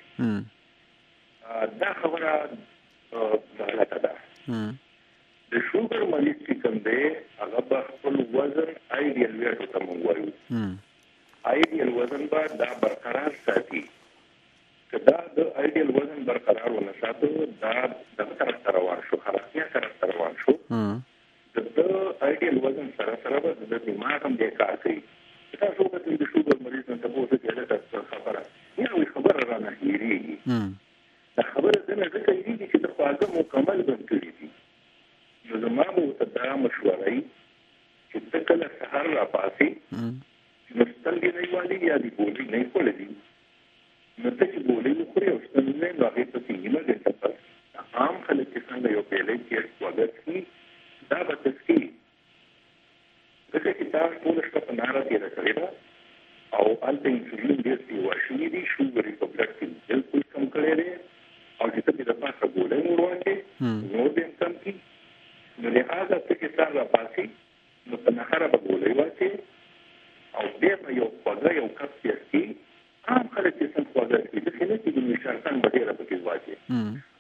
ونه دا خبره غلطه ده. د شوګر مریض چې کوم دی هغه به خپل وزن آیډیل ویټ ته موږ وایو آیډیل وزن به دا برقرار ساتي. که دا د آیډیل وزن برقرار ونه ساتو دا دغه طرف ته روان شو خلاصیا طرف ته روان شو د آیډیل وزن سره سره به د دماغ هم دې کار کوي. تاسو به د شوګر مریض نه تاسو ته هغه خبره یو خبره را نه هېرېږي. دا خبره څنګه ځکه هېرېږي چې د خواږه مکمل بند کړي دي. نو زما به ورته دا مشوره وي چې ته کله سهار راپاڅې نو سترګې نه والي یا د ګولۍ نه خوړلې دي نو ته چې ګولۍ وخورې او سترګې نو هغې پسې نیمه ګنټه پس عام خلک چې څنګه یو پیاله کې خواږه څښي دا به تسکي ځکه چې دا ټوله شپه په ناره تېره کړې ده او هلته انسولین ډېر سیوا شوي دي شوګر یې په بلډ کې بلکل کم کړی دی او چې ته دې د پاسه ګولۍ ور واچې نور دې هم کم کړي. نو لهذا ته چې سهار راپاڅې نو په نهاره به ګولۍ واچې او بیا به یو خواږه یو کپ تېر کړي. عام خلک چې څنګه خواږه څښي داسې نه کېږي نو شرطان به ډېره پکې واچې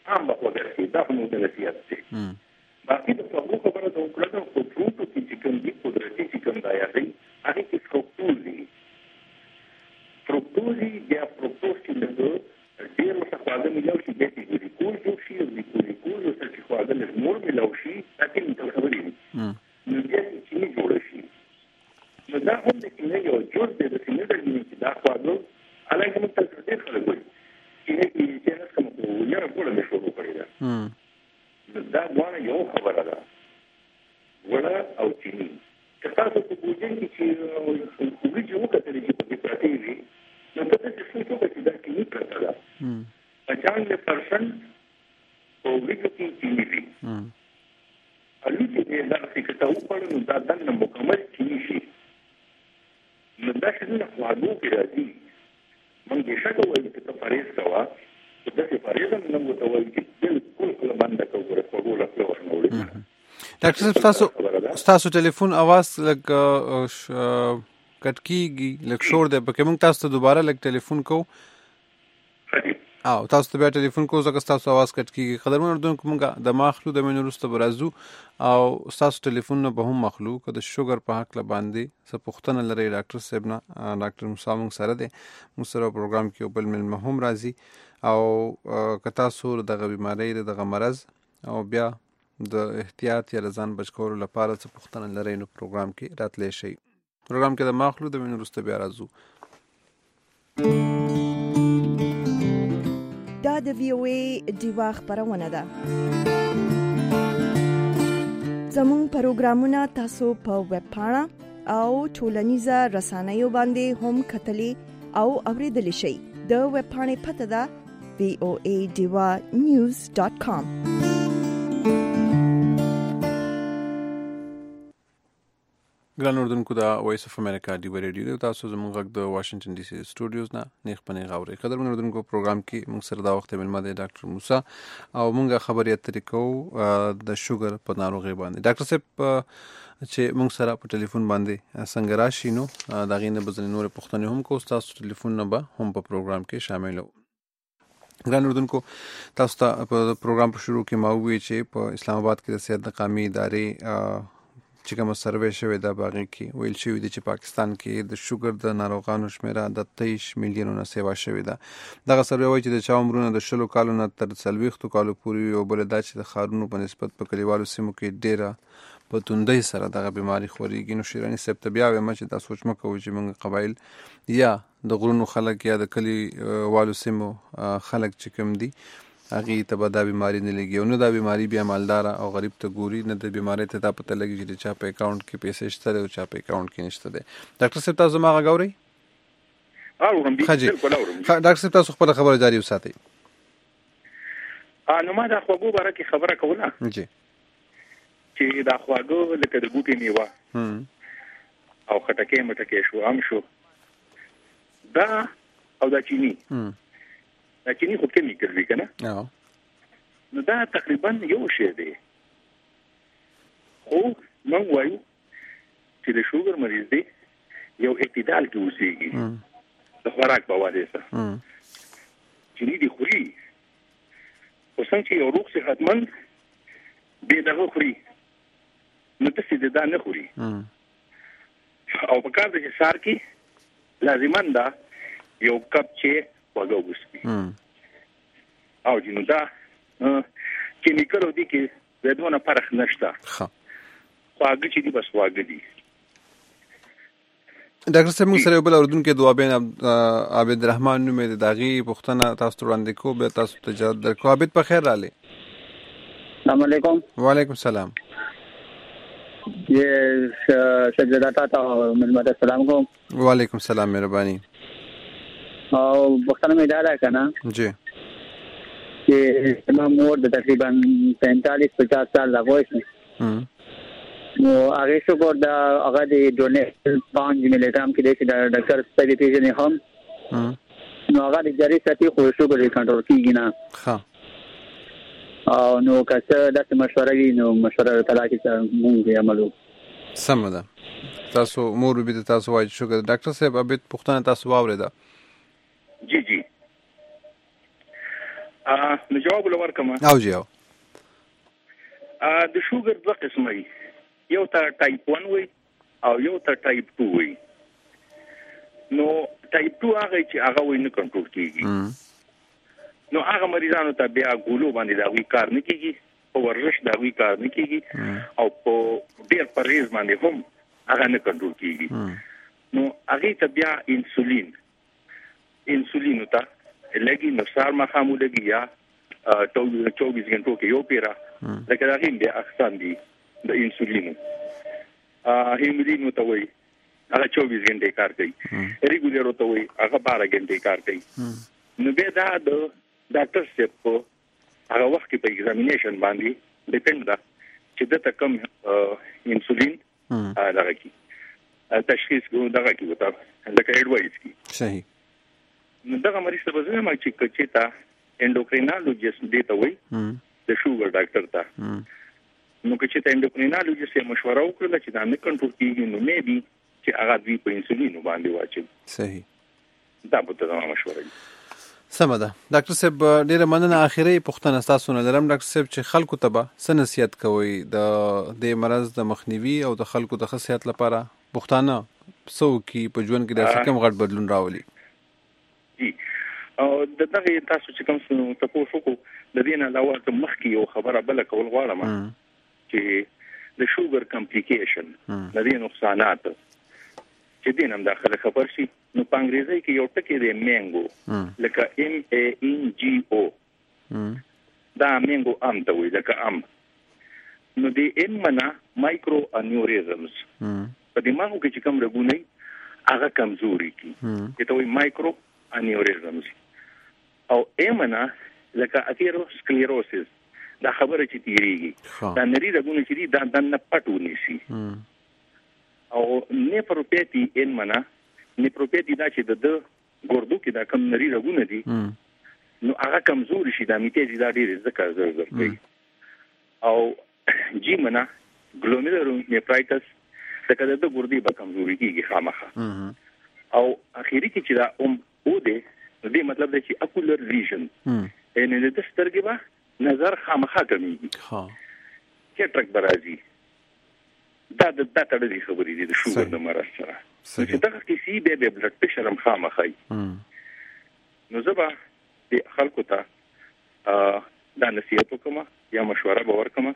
عام وګورئ دا هم د نصیحت دی باقي د څو خبره د وکړه په فروټو کې چې کوم دي قدرتي چې کوم دی هغه هغه کې فروکتوز دي فروکتوز یا فروکتوز چې د ډیر څه خواږه ملو شي د ګلیکوز جوړ شي د ګلیکوز او څه خواږه له نور ملو شي تاکي موږ خبرې نو بیا چې نه جوړ شي نو دا هم د کینې یو جوړ دی د سینې د چې دا خواږه علاوه موږ ته څه خلک وایي چې نه کې چې نه کوم یو ټول مې شروع کړی دا دا وانه یو خبره ده وړه او چینی که تاسو په ګوجن کې چې ویډیو وکړئ چې په پراتې وي نو تاسو څه څه کوئ چې دا چینی پرته ده پنځانوي پرسنټ په ویډیو کې چینی وي الو چې دا څه تاسو په نو دا دنه مکمل چینی شي نو دا څه نه خواږه کې راځي موږ یې شکه وایي چې په پاریس کوا د دې پاریس نه مو ته وایي چې بالکل کله باندې کوو په ګوله په ورنولې ډاکټر صاحب تاسو تاسو ټلیفون आवाज لګ کټکیږي لګ شور دی پکې موږ تاسو ته دوباره لګ ټلیفون کو او تاسو ته بیا ټلیفون کو ځکه تاسو आवाज کټکیږي قدرمن اردوونکو موږ د ماخلو د منورسته برازو او تاسو ټلیفون نه به هم مخلو که د شوګر په حق ل باندې څه پوښتنه لري ډاکټر صاحب نه ډاکټر موسی موږ سره دی موږ سره پروګرام کې بل مل مهم راځي او که تاسو دغه بیماری دغه مرض او بیا د احتیاط یا ځان بچ کولو لپاره څه پوښتنه لري نو پروګرام کې راتلی شي پروګرام کې د ماخلو د منورسته بیا راځو دا د وی او ای دیوا خبرونه ده زموږ پروګرامونه تاسو په ویب پاڼه او ټولنیزه رسنیو باندې هم کتلی او اوریدلی شئ د ویب پاڼې پته ده وی او ای دیوا نیوز ډاټ کام ګران اردوونکو دا وایس اف امریکا دی ریډیو تاسو زموږ غږ د واشنگټن ډي سي سټوډیوز نه نیخ پنې غاوري قدرمن اردوونکو پروګرام کې موږ سره دا وخت ملمه دی ډاکټر موسی او موږ خبرې اترې کوو د شوګر په ناروغي باندې ډاکټر صاحب چې موږ سره په ټلیفون باندې څنګه راشي نو دا غینه بزنې نور پښتنې هم کو تاسو ټلیفون نمبر هم په پروګرام کې شامل وو ګران اردوونکو تاسو ته په پروګرام په شروع کې ما وی چې په اسلام آباد کې د صحت د قومي ادارې چې کوم سروې شوې دا باغې کې ویل شوی دی چې پاکستان کې د شوګر د ناروغانو شمیره د تیئیس میلیونو سیوا شوې ده دغه سروې وایي چې د چا عمرونه د شلو کالو نه تر څلوېښتو کالو پورې او بل دا چې د ښارونو په نسبت په کلیوالو سیمو کې ډیره په توندۍ سره دغه بیماری خورېږي نو شیراني صاحب ته بیا وایم چې دا سوچ مه کوو چې موږ قبایل یا د غرونو خلک یا د کلیوالو سیمو خلک چې کوم دي هغه ته به دا بیماری نه لګي او نه دا بیماری بیا مالدار او غریب ته ګوري نه د بیماری ته دا پته لګي چې چا په اکاونټ کې پیسې شته او چا په اکاونټ کې نشته ده ډاکټر صاحب تاسو ما غوړی اورم دي بالکل اورم ډاکټر صاحب تاسو خپل خبره جاری وساتئ ا نو ما دا خواږه باره کې خبره کوله جی چې دا خواږه لکه د بوټي میوه او خټکې مټکې شو هم شو دا او دا چینی دا چینی خو کیمیکل وی کنه نو دا تقریبا یو شی دی خو موږ وایو چې د شوګر مریض دی یو اعتدال کې اوسېږي د خوراک په واسطه سره چینی دی خوري او څنګه چې یو روغ صحتمند به دغه خوري نو تاسو دې دا نه خوري او په کار د سار کې لازمان دا یو کپ چې خواږه وسپي او جنو دا کیمیکل دي کې زدونه فرق نشته خواږه چې دي بس خواږه دي ډاکټر صاحب موږ سره بل اردن کې دوابین عابد الرحمن نوم د داغي پښتنه تاسو وړاندې کو به تاسو ته جواب درکو عابد په خیر رااله السلام علیکم وعلیکم السلام یہ سجدہ تا محمد السلام کو وعلیکم السلام مهرباني او وختونه مې دا کنه جی چې ما مور د تقریبا پینتالیس پچاس سال لا وایي نو هغه څو کو دا هغه د ډونیټ پانچ ملي ګرام کې د ډاکټر سپیشلیست هم نو هغه د جری ساتي خو شوګر کنټرول کیږي نه ها او نو کله د مشوره وی نو مشوره تلا کې مونږ عملو سم ده تاسو مور به تاسو وایي شوګر ډاکټر صاحب ابد پښتنه تاسو واورید جی جی نو جواب ورکوم او جیو د شوګر دوه قسمه دي یو ته ټایپ ون وي او یو ته ټایپ ټو وي نو ټایپ ټو هغه چې هغه وي نه کنټرول کیږي نو هغه مریضانو ته بیا ګولو باندې دا وی کار نه کیږي او ورزش دا وی کار نه کیږي او په ډیر پرهیز باندې هم هغه نه کنټرول کیږي نو هغه ته بیا انسولین انسولین ته لګي نو سار ما خامو لګي یا چوبیس غنټو کې یو پیرا لکه دا هم د اقسام دي د انسولین ا هیمولین ته وي هغه چوبیس غنټې کار کوي ریګولر ته وي هغه بارہ غنټې کار کوي نو به دا د ډاکټر سیپ په هغه وخت کې په ایگزامینیشن باندې ډیپند ده چې د کم انسولین هغه کې تشخیص کوو دغه کې وته لکه ایڈوایز کی صحیح نو دغه مریض ته به ما چې کچې تا انډوکرینالوجیست دی ته وي د شوګر ډاکټر ته نو کچې ته انډوکرینالوجیست یې مشوره وکړه چې دا نه کنټرول کیږي نو مې بي چې هغه دوی په انسولین باندې واچي صحیح دا به ته مشوره وي سمه ده ډاکټر صاحب ډیره مننه اخیری پوښتنه تاسو نه لرم ډاکټر صاحب چې خلکو ته به څه نصیحت کوئ د دې مرض د مخنیوي او د خلکو د خصيات لپاره پښتانه څو کې په ژوند کې د کوم غټ بدلون راولي جی او دغه تاسو چې کوم څه تاسو کو د دې نه علاوه کوم مخکې یو خبره بل کول غواړم چې د شوګر کمپلیکیشن د دې نقصانات چې دین هم داخله خبر شي نو په انګریزي کې یو ټکی دی مینګو لکه ام ا ان جی او دا مینګو ام ته وي لکه ام نو دی ام منا مایکرو انیوریزمز په دماغو کې چې کوم رګونه هغه کمزوري کی ته وي مایکرو انیوریزمز او ایمنا لکه اثیروسکلیروسس دا خبره چې تیریږي دا نری رګونه چې دي دا دنه پټونی شي او نیپروپیتی ایمنا نیپروپیتی دا چې د ګردو کې دا کم نری رګونه دي نو هغه کمزوري شي دا میتیزي دا ډیر ذکر زر زر کوي او جی منا ګلوميرولو نیفرایټس دا کله د ګردې به کمزوري کیږي خامخا او اخیری کې چې دا اوم او دې دې مطلب دی چې اکولر ویژن ان د سترګې به نظر خامخا کمیږي ها کټرک برازي دا د دا تړلې خبرې دي د شوګر د مرض سره چې دا کیسې به د بلډ پريشر هم خامخا نو زبا د خلکو ته دا نصیحت وکم یا مشوره به ورکم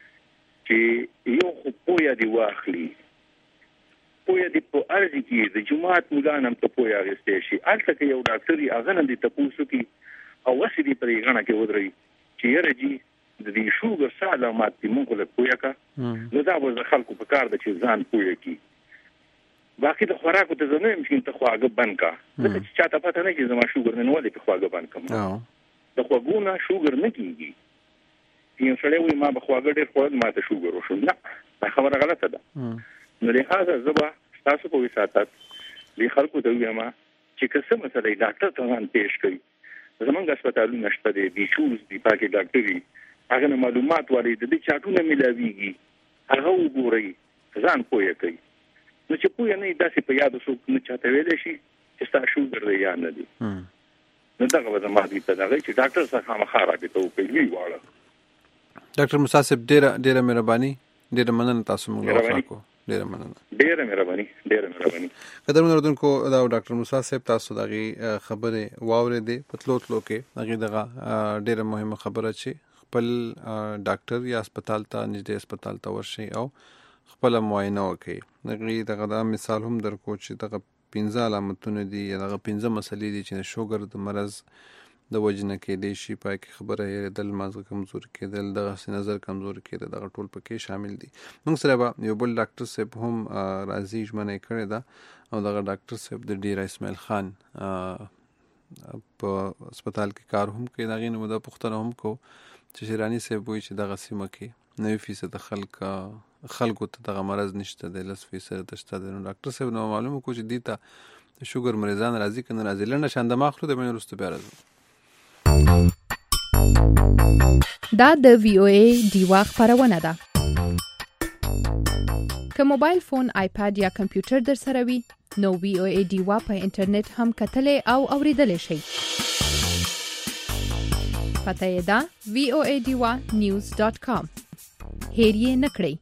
چې یو خو پویا دی واخلي پویا دی په ارزي کې د جماعت مولانم ته پویا غستې شي البته کې یو ډاکټر یې اغه نه دي تاسو کې او وسې دی پرې غاڼه کې ودرې چې یرجی د دې شوګر سلامات دې مونږ له پویا کا نو دا به خلکو په کار د چې ځان پویا کی باقي د خوراکو ته زنه ممکن ته خواږه بند کا ځکه چې چاته پته نه چې زما شوګر نه ولې په خواږه بند کوم د خواګونه شوګر نه کیږي یو سره وي ما به خواږه ډېر خوړل ما ته شوګر وشو نه دا خبره غلطه ده نو لهدا زبا تاسو په وساتت دې خلکو ته وایم چې قسم سره ډاکټر ته ځان پیش کړي زمونږ هسپتالونه شته دي د شوز دی پاکي ډاکټري هغه معلومات وري د دې چاټونه ملاويږي هغه وګوري ځان پوهه کوي نو چې پوهه نه داسې په یاد وسو نه چاته ویل شي چې تاسو شوګر دی یا نه دي نو دا غوډه ما دي ته دا چې ډاکټر څخه خامخا راځي ته کوي واړه ډاکټر مصاصب ډیره ډیره مهرباني ډیره مننه تاسو موږ راکو ډیره مننه ډیره مهرباني ډیره مهرباني قدرمن اردوونکو دا ډاکټر موسی صاحب تاسو دغه خبره واورېدې پتلو تلو کې هغه دغه ډیره مهمه خبره چې خپل ډاکټر یا هسپتال ته نږدې هسپتال ته ورشي او خپل معاینه وکړي دغه دغه دا مثال هم درکو چې دغه پنځه علامتونه دي یا دغه پنځه مسلې دي چې شوګر د مرض د وجنه کې دی شي پای کې خبره یې دل مازه کمزور کېدل دغه نظر کمزور کېدل دغه ټول پکې شامل دي موږ سره به یو بل ډاکټر صاحب هم راځي ژمنه کړې ده او دغه ډاکټر صاحب د ډیر اسماعیل خان په هسپتال کې کار هم کوي دغه نو د پښتنه هم کو چې شیرانی صاحب وایي چې دغه سیمه کې نوي فیصد خلک خلکو ته دغه مرض نشته د لس فیصد تشته د ډاکټر صاحب نو معلومه کو چې دیتا شوګر مریضان راځي کنه راځي لنډه شاند ماخلو د مینه رستو بیا راځي دا د وی او ای دیوا خبرونه ده که موبایل فون آیپاد یا کمپیوټر در سره وي نو وی او ای دیوا په انټرنیټ هم کتلې او اوریدلې شي پته یې ده وی او ای دیوا نیوز ډاٹ کام. هیر یې نکړئ.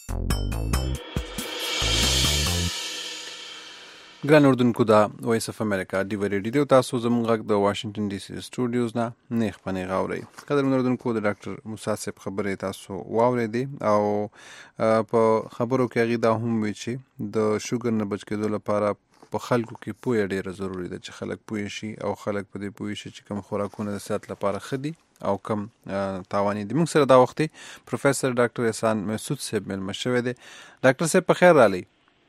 ګران اردوونکو دا وایس اف امریکا دی وری دی تاسو زموږ غږ د واشنگټن ډي سي سټوډیوز نه نیخ پنې غاوري. قدر اردوونکو د ډاکټر موسی صاحب خبرې تاسو واورېدې او په خبرو کې هغه دا هم وی چې د شوګر نه بچ کېدو لپاره په خلکو کې پوهه ډیره ضروری ده چې خلک پوه شي او خلک په دې پوه شي چې کوم خوراکونه د صحت لپاره خدي او کم تاواني دي. موږ سره دا وخت پروفیسور ډاکټر احسان مسعود صاحب ملما شوی دی. ډاکټر صاحب په خیر رالی.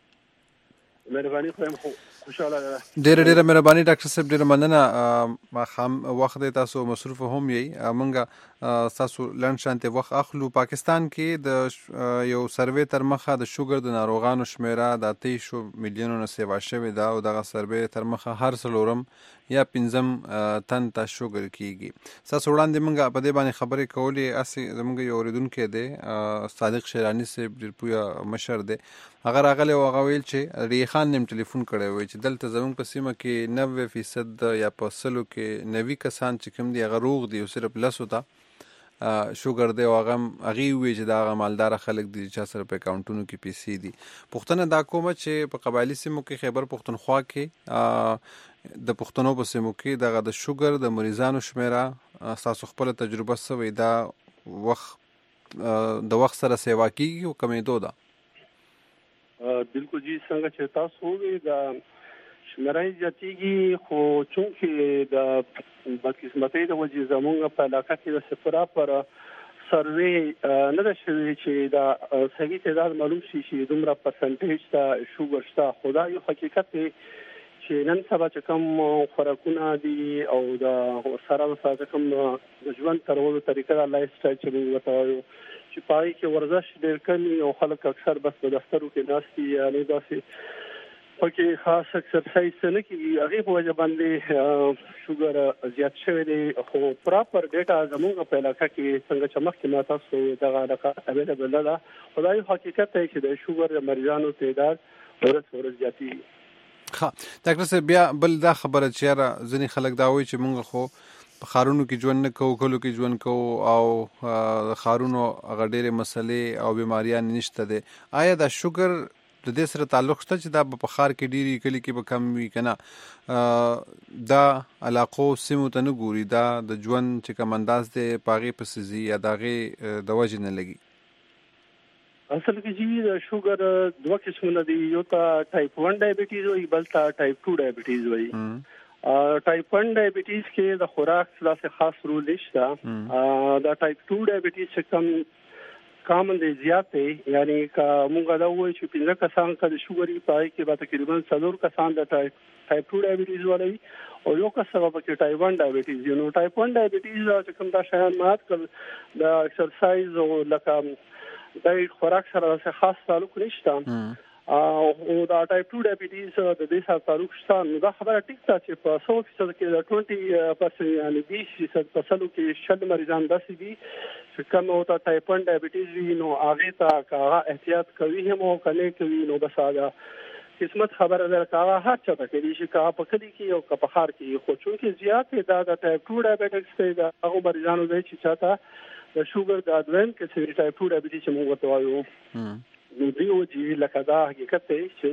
مهرباني خو خوشاله ده. ډیره ډیره مهرباني ډاکټر صاحب، ډیره مننه. ما خام وخت تاسو مصروف هم یې مونږه تاسو لند شانته وخت اخلو. پاکستان کې د یو سروې تر مخه د شوګر د ناروغانو شمیره د تیشو میلیونونو سیوا شوی دا او دغه سروې تر مخه هر څلورم یا پنځم تن ته شوګر کیږي. تاسو وړاندې مونږه په دې باندې خبرې کولې. اسی زمونږ یو اوریدونکو دی صادق شیرانی صاحب ډیر پویا مشر دی. اگر هغه له غویل چې ریخان نیم ټلیفون کړی وای چې دلته زمونږ په سیمه کې نوي فیصد یا په سلو کې نوي کسان چې کوم دی هغه روغ دی او صرف لسو ته شوګر دی او هغه هغه وی چې دا هغه مالدار خلک دي چې سره په اکاونټونو کې پیسې دي. پښتنه دا کومه چې په قبایلی سیمو کې خیبر پښتونخوا کې د پښتنو په سیمو کې دغه د شوګر د مریضانو شمیره تاسو خپل تجربه سوي دا وخت د وخت سره سیوا کیږي او کمیدو ده؟ بالکل جی څنګه چې تاسو وی دا شمیره جاتیږي خو چونکې د بدقسمتۍ د وجې زمونږ په علاقه کې د صفرا پر سروې نه ده شوې چې دا صحیح تعداد معلوم شي چې دومره پرسنټیج ته شوګر شته. خو دا یو حقیقت دی چې نن سبا چې کوم خوراکونه دي او د سره سره کوم د ژوند ترولو طریقه د لایف سټایل چې موږ ورته وایو چې پای کې ورزش ډېر کمی او خلک اکثر بس په دفترو کې ناستي یعنی داسې پکې خاص ایکسرسایز نه کوي. هغې په وجه باندې شوګر زیات شوی دی. خو پراپر ډیټا زموږ په علاقه کې څنګه چې مخکې ما تاسو دغه علاقه اویلیبل نه ده. خو دا یو حقیقت دی چې د شوګر مریضانو تعداد ورځ ورځ زیاتېږي. ښه ډاکټر صاحب، بیا بل دا خبره چې یاره ځینې خلک دا وایي چې موږ خو په ښارونو کې ژوند نه کوو، کلو کې ژوند کوو او د ښارونو هغه ډېرې مسلې او بیماریان نشته دی. آیا دا شوګر د دې سره تعلق شته چې دا په ښار کې ډېری کلی کې به کم وي که نه؟ دا علاقو سیمو ته نه ګوري، دا د ژوند چې کوم انداز دی په هغې پسې ځي یا د هغې د وجې نه لګي؟ اصل کې جی د شوګر دوه قسمونه دي. یو ته ټایپ ون ډایبټیز وایي، بل ته ټایپ ټو ډایبټیز وایي. ټایپ ون ډایبټیز کې د خوراک داسې خاص رول نشته. دا ټایپ ټو ډایبټیز چې کم کامن دی زیات دی، یعنی که مونږ دا وایو چې پنځه کسان که د شوګر وي په هغې کې به تقریبا څلور کسان د ټایپ ټایپ ټو ډایبټیز والا وي او یو کس به پکې ټایپ ون ډایبټیز وي. نو ټایپ ون ډایبټیز چې کوم دا شیان مات کړل د ایکسرسایز او لکه د خوراک سره خاص تعلق نشته او دا ټایپ ټو ډایبټیز د دې سره تعلق شته. نو دا خبره ټیک ده چې په سو فیصد کې د ټوینټي پرسنټ یعنې بیس فیصد په سلو کې شل مریضان داسې دي چې کوم ورته ټایپ ون ډایبټیز وي. نو هغې ته که هغه احتیاط کوي هم او که نه کوي نو بس هغه قسمت خبره ده. که هغه هر چا ته کولی شي، که هغه په کلي کې او که په ښار کې. خو چونکې زیات دا د ټایپ ټو ډایبټکس دی د هغو مریضانو دی چې چا ته د شوګر د دویم قسم ټایپ ټو ډایبټیز چې موږ ورته وایو نو دوی وجې لکه دا حقیقت دی چې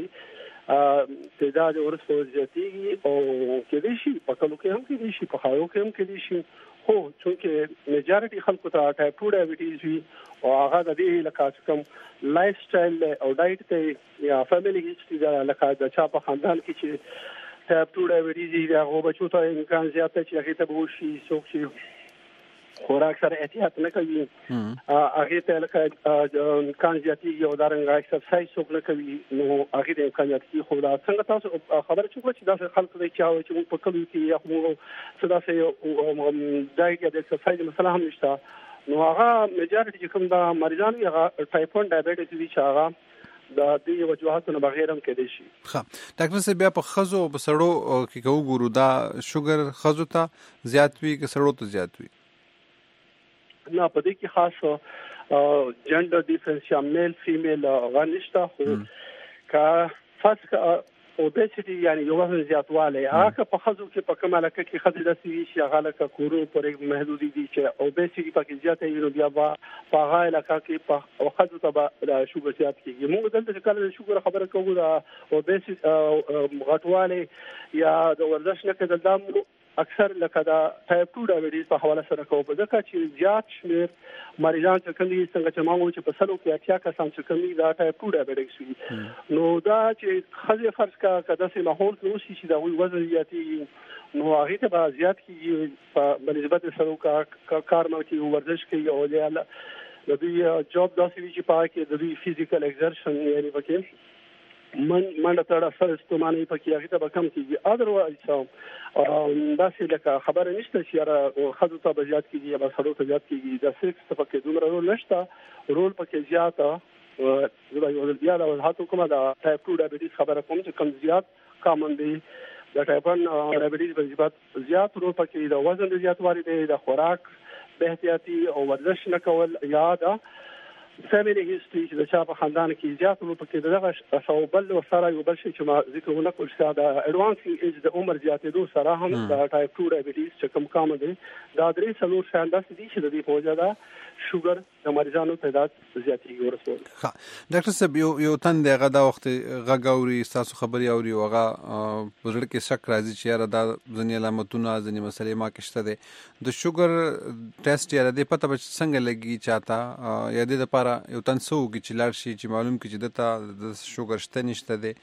تعداد ورځ په ورځ زیاتېږي او کېدای شي په کلو کې هم کېدای شي، په ښارو کې هم کېدای شي. خو چونکې میجارټي خلکو ته ټایپ ټو ډایبټیز وي او هغه د دې لکه چې کوم لایف سټایل او ډایټ دی یا فیملی هسټري ده، لکه د چا په خاندان کې چې ټایپ ټو ډایبټیز وي د هغو بچو ته امکان زیات دی چې هغې ته به وشي. څوک چې خوراک سره احتیاط نه کوي هغې ته لکه امکان زیاتېږي او دارنګه ایکسرسایز څوک نه کوي نو هغې ته امکان زیاتېږي. خو دا څنګه تاسو خبره چې وکړه چې داسې خلک دی چې هغه چې موږ په کلیو کې یا موږ څه داسې ډایټ یا د ایکسرسایز مسله هم نشته، نو هغه میجارټي چې کوم د مریضان وي هغه ټایپ ون ډایبټیز وي چې هغه د دې وجوهاتو نه بغیر هم کېدای شي. ښه ډاکټر صاحب، بیا په ښځو په سړو کې که وګورو دا شوګر ښځو ته زیات وي که سړو ته زیات وي؟ نه، په دې کې خاص جنډر ډیفرنس یا میل فیمیل هغه نشته. خو که فرض اوبېسټي یعنی یو وزن زیاتوالی هغه په خزو کې په کومه لکه کې خزې داسې وي چې هغه لکه کورو پورې محدودي دي چې اوبېسټي پکې زیاته وي نو بیا به په هغه علاقه کې په خزو ته به د شوګر زیات کېږي. موږ دلته چې کله د شوګر خبره کوو د اوبېسټي غټوالی یا د ورزش نه کېدل دا اکثر لکه دا ټایپ ټو ډایبټیز په حواله سره کوو په ځکه چې زیات شمېر مریضان چې کوم دي څنګه چې ما وو چې په سلو کې اتیا کسان چې کوم دي دا ټایپ ټو ډایبټیز وي نو دا چې خځې فرض کا کده سه ماحول کې اوسي چې دا وزن زیاتي نو هغه ته به زیات کیږي په نسبت سره کا کار مو کې ورزش کوي او له د دې جاب داسې وی چې پاره کې د دې فزیکل ایگزرشن یعنی پکې من منډه تړه سره استعمالي پکې هغه ته به کم کیږي اذروایز دا چې لکه خبره نشته چې را خزو ته زیات کیږي یا سړو ته زیات کیږي دا سکس ته پکې دومره رول نشته رول پکې زیاته زه یو ځل بیا دا هاتو کومه دا ټایپ ټو ډایبټیز خبره کوم چې کم زیات کامن دی دا ټایپ ون ډایبټیز په نسبت زیات رول پکې دا وزن زیاتوالی دی د خوراک به احتیاطي او ورزش نه کول یا دا فاميلي هيستوري چې د چا په خاندان کې زیات نو پکې دغه شاوبل او سره یو بل شي چې ما ذکر ونه کول چې دا اډوانسینګ ایج د عمر زیاتېدو سره هم دا ټایپ ټو ډایبټیز چې کوم کام دي دا درې څلور شان داسې دي چې د دې په وجه دا شوګر د مریضانو تعداد زیاتېږي ورسول. ها ډاکټر صاحب یو یو تن دغه دا وخت غاګوري تاسو خبري اوري اوغه بزرګ کې شک راځي چې یاره دا ځنې علامتونه ځنې مسلې ما کې شته دي د شوګر ټیسټ یاره دې پته به څنګه لګي چاته یا دې د یو تن سو کې چې لاړ شي چې معلوم کې چې دته د شوګر شته نشته دی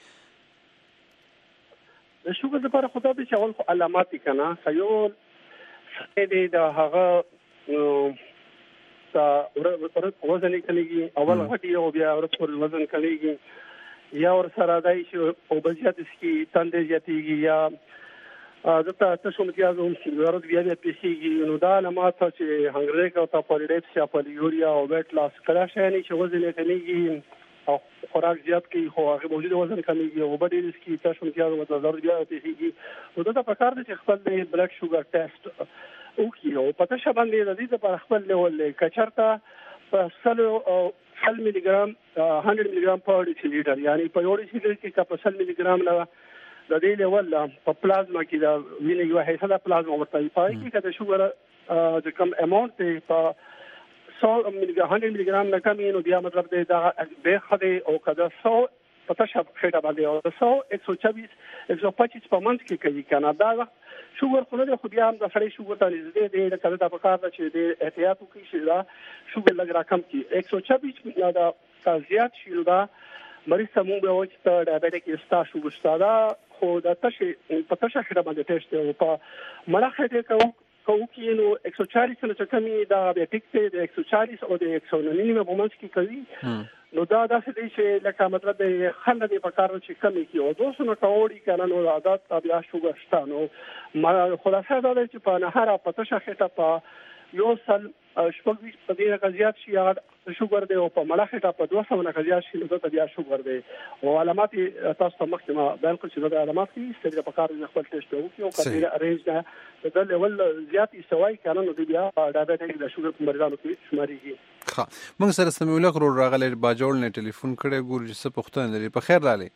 د شوګر لپاره خو دا چې اول خو علامات کنا یو څه دی د هغه تا وزن کلیږي اول غټي او بیا ورته وزن کلیږي یا ور سره دای چې او بزیات سکی تندې زیاتېږي یا دته تاسو متیازم چې ورته بیا د پیسيږي نو دا علامات چې هنګریک او تاپولیډپس یا پولیوریا او ویټ لاس کله شي نه چې وزن یې کمیږي او خوراک زیات کوي خو هغه موجوده وزن کمیږي او بډې رسکي تاسو متیازم مطلب ضرورت بیا پیسيږي نو دا په کار دي چې خپل د بلډ شوګر ټیسټ او کیو پته شباندې د دې په خپل لیول کچرتا په سلو او سل ملي ګرام صد ملي ګرام پر ډیسیلیټر یعنی په یو ډیسیلیټر کې کا په سل ملي ګرام نه د دې لیول په پلازما کې دا وینې یو حصہ د پلازما ورته پای کې کده شوګر د کم اماونت په سو ملي ګرام صد ملي ګرام نه کم نو بیا مطلب دا به خدي او کده سو پته شپ خېټه باندې او سو ایک سو چوبیس ایک سو پچیس په منځ کې کوي کنه دا شوګر خو نه خو بیا هم د سړی شوګر ته نږدې دی د کله د پکار د چې د احتیاط وکړي چې دا شوګر لګ راکم کی ایک سو چوبیس یا دا زیات شي دا مریض ته مونږ وایو چې د ډایبټیک ستا شوګر ستا خو د تشه په تشه خېټه باندې ټیسټ او په مړه خېټه کوو کوو کې نو ایک سو چالیس نه چې کمی دا ډایبټیک ته د ایک سو چالیس او د ایک سو نوي په منځ کې کوي نو دا داسې دی چې لکه مطلب د خلک په کار چې کمی کی او دوه نو کاوړي کنه نو عادت بیا شوګر شته نو خلاصه دا دی چې په نهار په تشه خېټه په یو سل شپږ په دې راځي زیات شي هغه شوګر دی او په مړه خېټه په دوه سو نه زیات شي نو دا بیا شوګر دی او علامات تاسو ته مخکې ما بیان کړ چې دا علامات دي چې په کار خپل ټیسټ وکړي او کله ارینج نه د لیول زیات سوای کنه نو بیا ډایبټیک د شوګر په مریضانو کې شماريږي. ها موږ سره سمې ولګ ورو راغلی باجوړ نه ټلیفون کړي ګور چې څه پښتون لري په خیر رالی.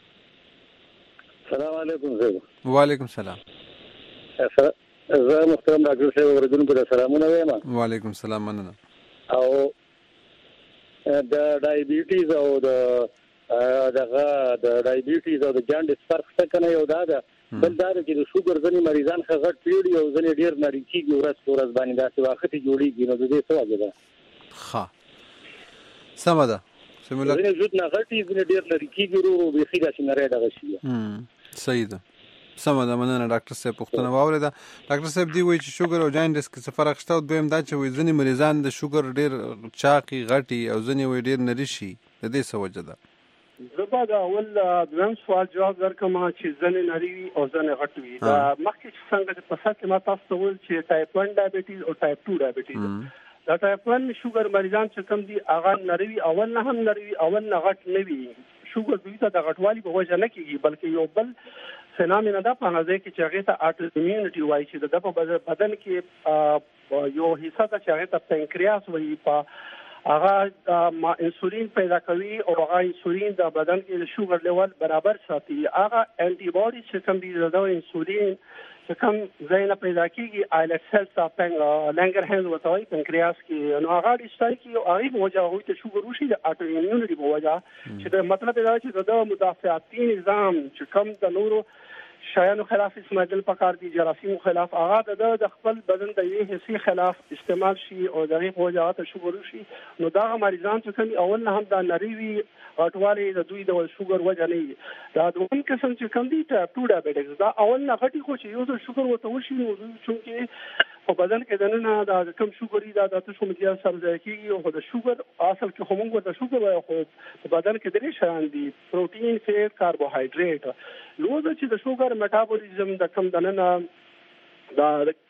السلام علیکم زه وعلیکم السلام زه محترم ډاکټر صاحب ورته د سلامونه وایم. وعلیکم السلام مننه. او د ډایبټیز او د دغه د ډایبټیز او د جانډیس فرق څه کنه یو دا ده بل دا چې د شوګر ځنې مریضان خغټ پیړي او ځنې ډیر نری کیږي ورځ ورځ باندې داسې واخت جوړیږي نو د دې څه وجه ده؟ ها سم ده سمولا ځنې زود نه غټي ځنې ډیر نری کیږي ورو به خیره چې نری دغه شي. هم صحیح ده سم ده مننه ډاکټر صاحب پښتنه واوریده. ډاکټر صاحب دی وایي چې شوګر او جاینډس کې څه فرق شته او دویم دا چې وایي ځنې مریضان د شوګر ډیر چاقي غټي او ځنې وایي ډیر نری شي د دې څه وجه ده؟ زبا دا اول دویم سوال جواب درکم چې ځنې نری وي او ځنې غټ وي دا مخکې څنګه په سات کې ما تاسو ته ویل چې ټایپ ون ډایبټیز او ټایپ ټو ډایبټیز دا ټایپ ون شوګر مریضان چې کوم دي هغه نری وي اول نه هم نری وي اول نه غټ نه وي شوګر دوی ته د غټوالي په وجه نه کیږي بلکې یو بل فنامنا دا په نظر کې چې هغه ته اټ ایمیونټي وایي چې د په بدن کې یو حصہ د چې هغه ته پنکریاس وایي په هغه انسولین پیدا کوي او هغه انسولین د بدن کې د شوګر لیول برابر ساتي. هغه انټي باډي چې کوم دي د انسولین چې کوم ځای نه پیدا کیږي آیلټ سیلز ته پنګ لنګرهانز وته وي پنکریاس کې نو هغه د شای کې او هغه وجه هغه ته شوګر وشي د اټو ایمیونټي په وجه چې د مطلب دا چې د مدافعاتي نظام چې کوم د نورو شایانو خلاف استعمال پکار دي جراثیم خلاف هغه د خپل بدن د یوه حصے خلاف استعمال شي او دغه په وجه ته شوګر وشي نو دا مریضان چې کوم اول نه هم د نریوي غټوالي د دوی د شوګر وجه نه دا دوم قسم چې کوم دي ټایپ ټو ډایابټکس دا اول نه غټي خو چې یو د شوګر وته وشي نو چې په بدن کې دنه دا کم شوګري دا د تاسو متیا سره ځای کیږي او د شوګر اصل کې همغه د شوګر وای خو په بدن کې درې شیان دي پروتین فیټ کاربوهایډریټ نو د چې د شوګر میټابولیزم د کم دنه دا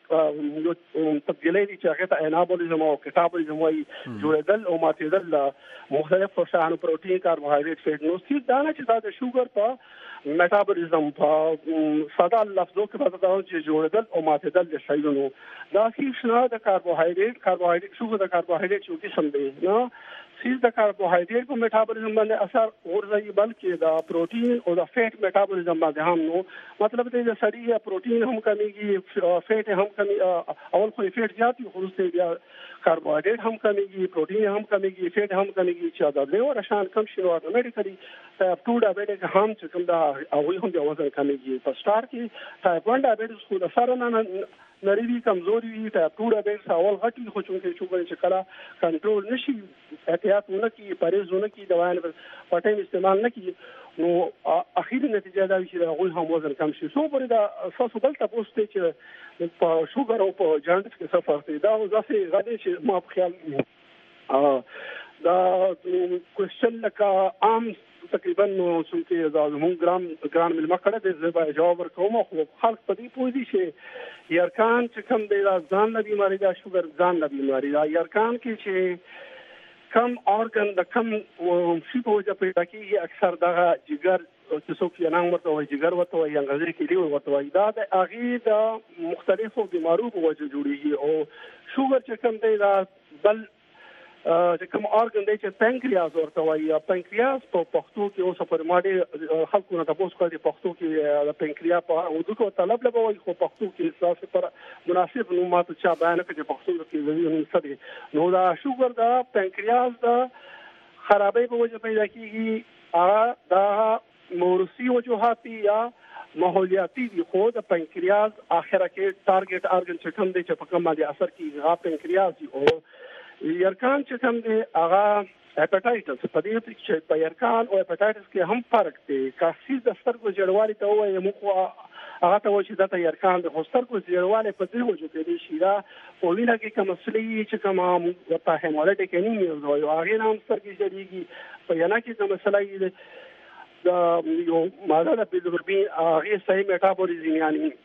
یو تبدیلی چې هغه ته انابولیزم او کټابولیزم وایي جوړېدل او ماتېدل مختلف شیانو پروتین کاربوهایډریټ فیټ نو ستې دا نه چې دا د شوګر په میټابولیزم په ساده لفظو کې په تاسو چې جوړېدل او ماتېدل د شیانو دا هیڅ د کاربوهایډریټ کاربوهایډریټ شوګر د کاربوهایډریټ یو قسم دی نو سیز د کاربوهایډریټ په میټابولیزم باندې اثر ورځي بلکې د پروتین او د فیټ میټابولیزم باندې هم نو مطلب دی د سړی پروتین هم کمیږي فیټ هم کمی اول خو فیټ زیات وي خو ورسته بیا کاربوهایډریټ هم کمیږي پروتین هم کمیږي فیټ هم کمیږي چې دا له ورشان کم شي نو اتوماتیکلی ټایپ ټو ډایابټیک هم چې کوم دا هغه هم د وزن کمیږي په سٹار کې ټایپ ون ډایابټیس خو د سره نه نریوي کمزوري وي ټایپ ټو ډایابټیس اول غټي خو چې شوګر چې کله کنټرول نشي احتیاط ونه کی پرهیز ونه کی دوايان په ټیم استعمال نه کی نو اخیری نتیجه دا چې هغه هم وزن کم شي سو پر دا اساسو بل تاسو ته چې په شوګر او په جانټس کې څه فرق دی دا ځکه غواړي چې ما په خیال دا کوېسچن لکه عام تقریبا نو چې دا موږ ګرام ګرام مل مکړه د زبا جواب ورکوم خو خلک په دې پوه دي چې یارکان چې کوم دی دا ځان نه بیماری دا شوګر ځان نه بیماری دا یارکان کې چې کم اورګن د کم شي په وجه پیدا کیږي اکثر دغه جګر چې څوک یې نام ورته وایي جګر ورته وایي انګریزي کې لیور ورته وایي دا د هغې د مختلفو بیمارو په وجه جوړیږي او شوګر چې کوم دی دا بل چې کوم اورګن دی چې پنکریاس ورته وایي پنکریاس په پښتو کې اوس په ماده خلکو نه تاسو کولی پښتو کې د پنکریا په وضو کو طلب لبوي خو پښتو کې تاسو پر مناسب نو ماته چا بیان کړي پښتو کې ویل څه نو دا شوګر دا پنکریاس دا خرابې په وجه پیدا کیږي ا دا موروثي وجوهات یا ماحولیاتي دي خو د پنکریاس اخره کې ټارګټ اورګن چې کوم دی چې په کوم باندې اثر کوي هغه پنکریاس دی او یارکان چې کوم دی هغه هپاتایټس په دې چې په یارکان او هپاتایټس کې هم فرق دی کاسي د سترګو جوړوالي ته وایي مخ هغه ته وایي چې د یارکان د سترګو جوړوالي په دې وجه کې دی شیرا په وینا کې کوم مسلې چې کوم په هیمولیټیک انیمیا او هغه نام سترګې جوړیږي په یانا کې کوم مسلې دی د یو ماده د بیلروبین هغه صحیح میټابولیزم یعنی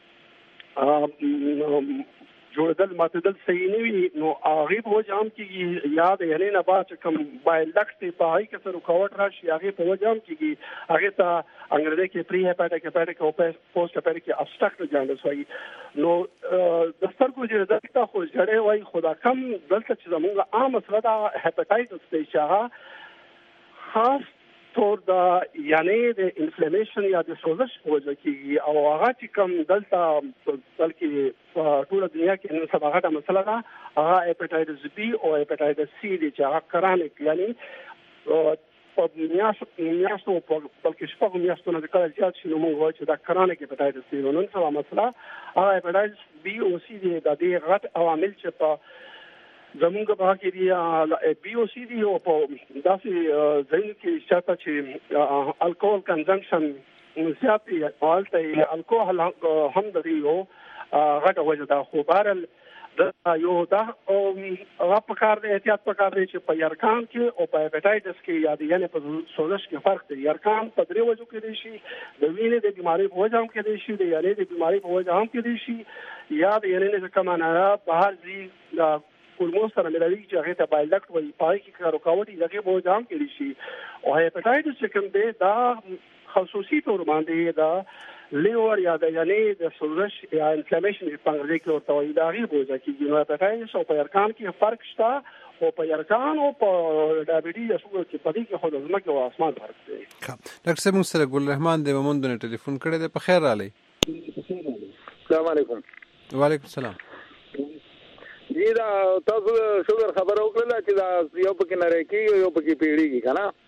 جوړدل ماتدل صحیح نه وي نو هغه په وجه هم کې یاد یعنی نه با چې کوم بایلکټ په هغه کې سره رکاوټ راشي هغه په وجه هم کې هغه ته انګریزي کې پری هپاتیک هپاتیک او پوسټ هپاتیک ابسټراکټ جاندس وایي نو د سترګو چې دغه خو جوړه وایي خدا کم دلته چې زموږ عام مسله دا هپاتایټس دی چې هغه خاص تور دا یعنی د انفلیمیشن یا د سوزش په وجه کې او هغه چې کوم دلته بلکې ټول دنیا کې نن سبا غټه مسله ده هغه هپاتایټس بی او هپاتایټس سی دی چې هغه کرانیک یعنی په میاشتو میاشتو بلکې شپږ میاشتو نه کله زیات شي نو موږ وایو چې دا کرانیک هپاتایټس دی نن سبا مسله هغه هپاتایټس بی او سی دی د دې غټ عوامل چې په زمونږ په کې دی بي او سي دی او په داسې ځای کې شاته چې الکوهول کنزمپشن زیات دی او البته الکوهول هم د یو غټه وجه ده خو بهرل دا یو دا او هغه په کار دی احتیاط په کار دی چې په یارکان کې او په هپاتایټس کې یا د یعنی په سوزش کې فرق دی یارکان په درې وجو کې دی شي د وینې د بیماری په وجه هم کې دی شي د یعنی د بیماری په وجه هم کې دی شي یا د یعنی نه کومه نه بهر زی د کولمو سره ملوي چې هغه ته بایلکټ وایي پای کې کار رکاوټي دغه به جام کړي شي او هپاتایټس چې کوم دی دا خصوصي تور باندې دا لیور یا د یعنی د سوزش یا انفلیمیشن په انګریزي کې ورته وایي دا غي بوجه کېږي نو هپاتایټس او په یارکان کې فرق شته او په یرکان او په ډایبټیز شوګر کې په دې کې خو د ځمکې او اسمان فرق دی. ډاکټر صاحب موږ سره ګل رحمان د مومند نه ټلیفون کړی دی. په خیر رالی. السلام علیکم. وعلیکم السلام. جی دا تاسو شوګر خبره وکړه چې دا یو پکې نری کېږي یو پکې پیړیږي که نه؟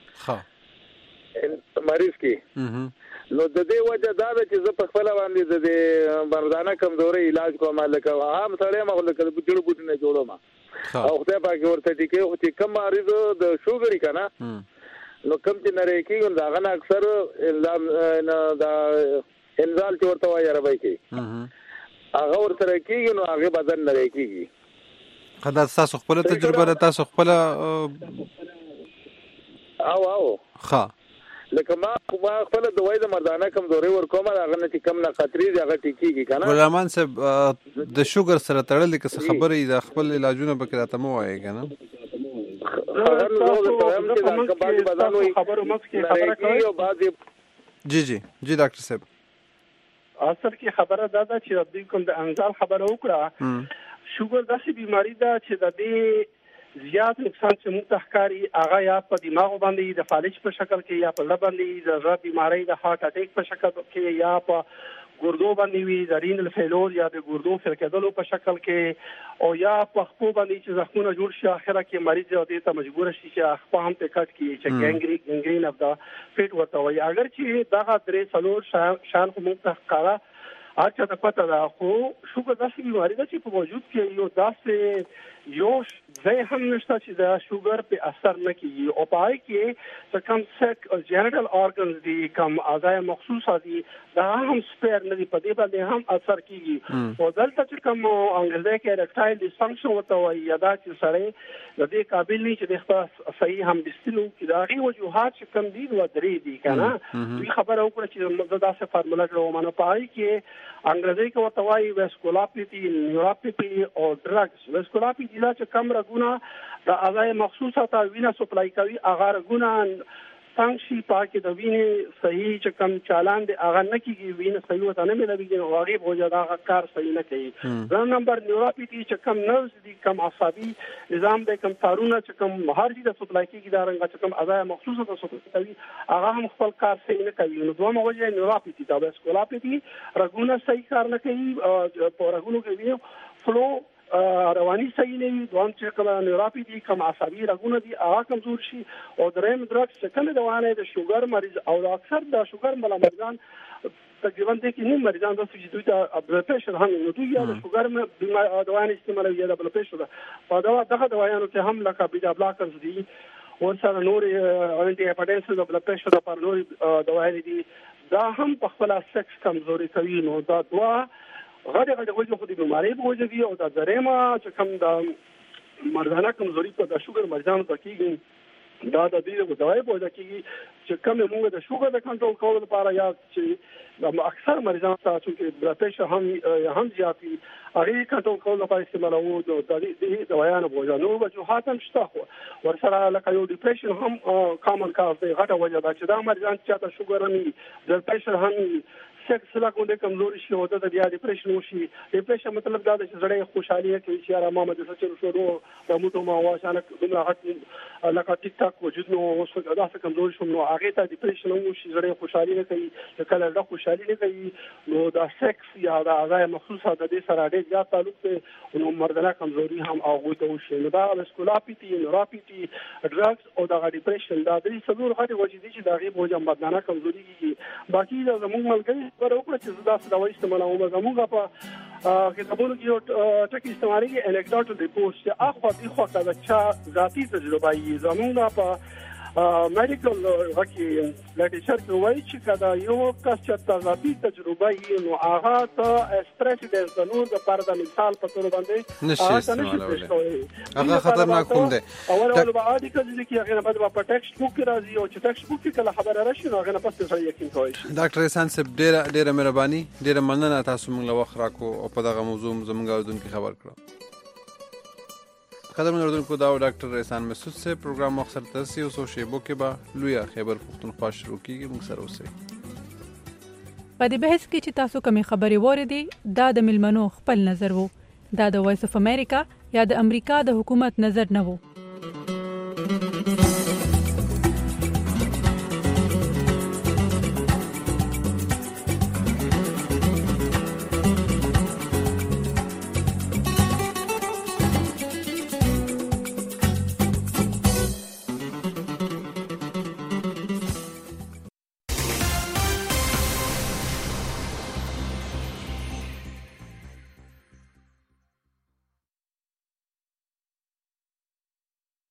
ښه مریض کې نو د دې وجه دا ده چې زه په خپله باندې د دې مردانه کمزورۍ علاج کوم. لکه عام سړی یم خو لکه د جوړو بوټي نه جوړم او خدای پاک ورته ټیکې خو چې کم مریض د شوګر که نه نو کم چې نری کېږي نو د هغه نه اکثر دا انزال چې ورته وایي عربۍ کې هغه ورسره کېږي نو هغې بدن نری کېږي. دا ستاسو خپله تجربه ده؟ تاسو خپله او او ښه لکه ما ما خپل دوايي د مردانه کمزوري ورکوم هغه نه چې کم نه خطرې هغه ټیکيږي کنه. ګل رحمان صاحب د شوګر سره تړل کې څه خبرې د خپل علاجونه به راته مو وایي کنه؟ جی جی جی ډاکټر صاحب اصل کې خبره دا ده چې د کوم د انزال خبره وکړه. شوګر داسې بیماری ده چې د دې زیات نقصان چې موږ ته ښکاري هغه یا په دماغ باندې د فالج په شکل کې یا په زړه باندې د زړه بیماری د هارت اٹیک په شکل کې یا په ګردو باندې وي د رینل فیلور یا د ګردو فرکېدلو په شکل کې او یا په خپو باندې چې زخمونه جوړ شي اخره کې مریض دې ته مجبور شي چې خپه هم ته کټ کړي چې ګنګرین ګنګرین اف دا فیټ ورته وایي. اگر چې دغه درې څلور شان خو موږ ته ښکارا اچھا ته پته ده خو شوګر داسې بیماری ده چې په وجود کې یو داسې یو ځای هم نشته چې د شوګر په اثر نه کیږي او پای کې چې کوم سیک او جنرال ارګنز دي کوم اعضاء مخصوصه دي دا هم سپیر نه دي په دې باندې هم اثر کیږي. او دلته چې کوم انګریزي کې اریکټایل ډیسفنکشن وته وایي یا دا چې سړی د دې قابل نه چې د خپل صحیح هم دستلو کې دا غي وجوهات چې کوم دي و درې دي کنه. دوی خبره وکړه چې موږ دا څه فارمولا کړو مانه پای کې انګریزي کې وته وایي واسکولاپیټي نیوروپیټي او ډرګز. واسکولاپیټي دا چې کم رګونه د اعضاء مخصوصه ته وینه سپلای کوي هغه رګونه څنګه شي پاکه د وینې صحیح چې کم چالان دي هغه نه کیږي وینه صحیح وته نه ملوي او هغه بوجا دا کار صحیح نه کوي. دا نمبر نیوروپیټي چې کم نرز دي کم عصبي نظام د کم تارونه چې کم هر دي د سپلای کیږي دا رنګ چې کم اعضاء مخصوصه ته سپلای کوي هغه هم خپل کار صحیح نه کوي. نو دوه موجه نیوروپیټي دا واسکولاپیټي رګونه صحیح کار نه کوي په رګونو کې وینه فلو رواني صحیح نه وي. دوام چې کله نیوروپیټي کم عصبي رګونه دي هغه کمزور شي او درېم درک چې کله دوانه د شوګر مریض او اکثر د شوګر مریضان تقریبا د کې نیم مریضان د سوي دوی ته بلډ پريشر هم نو دوی یا د شوګر م دوانه استعمال یا د بلډ پريشر په دا دغه دوايانو ته هم لکه بیټا بلاکرز دي او سره نور انټي هیپاټایټس د بلډ پريشر لپاره نور دوايان دي دا هم په خپل سکس کمزوري کوي. نو دا دوا غړي غړي وجه خو د بیماری په وجه دی او دا درېما چې کوم د مردانه کمزوري په د شوګر مریضانو ته کیږي دا د دې په دوايي په وجه کیږي چې کوم موږ د شوګر د کنټرول کولو لپاره یا چې اکثر مریضانو ته چې بلډ پريشر هم هم زیاتی هغه کنټرول کولو لپاره استعمالوو د دې دوايانو په وجه نو وجوهات هم شته خو ورسره لکه یو ډیپریشن هم کامن کار دی غټه وجه دا چې دا مریضان چې د شوګر هم بلډ پريشر هم سیکس لا کوم د کمزوري شي او د بیا ډیپریشن وشي. ډیپریشن مطلب دا چې زړه خوشحالي کوي چې را ما مده سچو شروع د موټو ما واشانه دمر غټ لکه ټیک ټاک وجود نو اوس دا څه کمزوري شوم نو هغه ته ډیپریشن وشي زړه خوشحالي نه کوي چې کله د خوشحالي نه کوي نو دا سیکس یا د اعضاء مخصوصه د دې سره ډېر زیات تعلق دی نو مردانه کمزوري هم هغه ته وشي. نو دا واسکولاپیټي نیوروپیټي ډرګز او د ډیپریشن دا درې څلور غټي وجې دي چې دا غي بوجه مردانه کمزوري کیږي. باقي دا زموږ ملګری پر وکړه چې دا څه دوايي استعمالوم زموږ په کتابونو کې یو ټکی استعمالي انیکډوټل ریپورټ چې اخو دي خو دا چې ذاتی تجربه یې زموږ په میډیکل غوښي لټیچر کې وایي چې کدا یو کس چې ذاتی تجربه یې نو هغه ته استراتیجیز د نور د پرده مثال په تور باندې نشي استعمالوي هغه خطرناک هم دی. اول اول به عادي کړي چې هغه بعد په ټیکسټ بوک کې راځي او چې ټیکسټ بوک کې کله خبره راشي نو هغه پس سره یقین کوي. ډاکټر احسان صاحب ډیره ډیره مهرباني ډیره مننه تاسو موږ له وخت راکو او په دغه موضوع زموږ اردوونکو خبر کړو. خدمت اردوونکو دا ډاکټر احسان مسعود سے پروګرام مختصر تاسو او شیبو کې با لویا خبر پښتونخوا شروع کیږي موږ سره اوسئ. په دې بحث کې چې تاسو کومې خبرې وریدي دا د ملمنو خپل نظر وو دا د وایس اف امریکا یا د امریکا د حکومت نظر نه وو.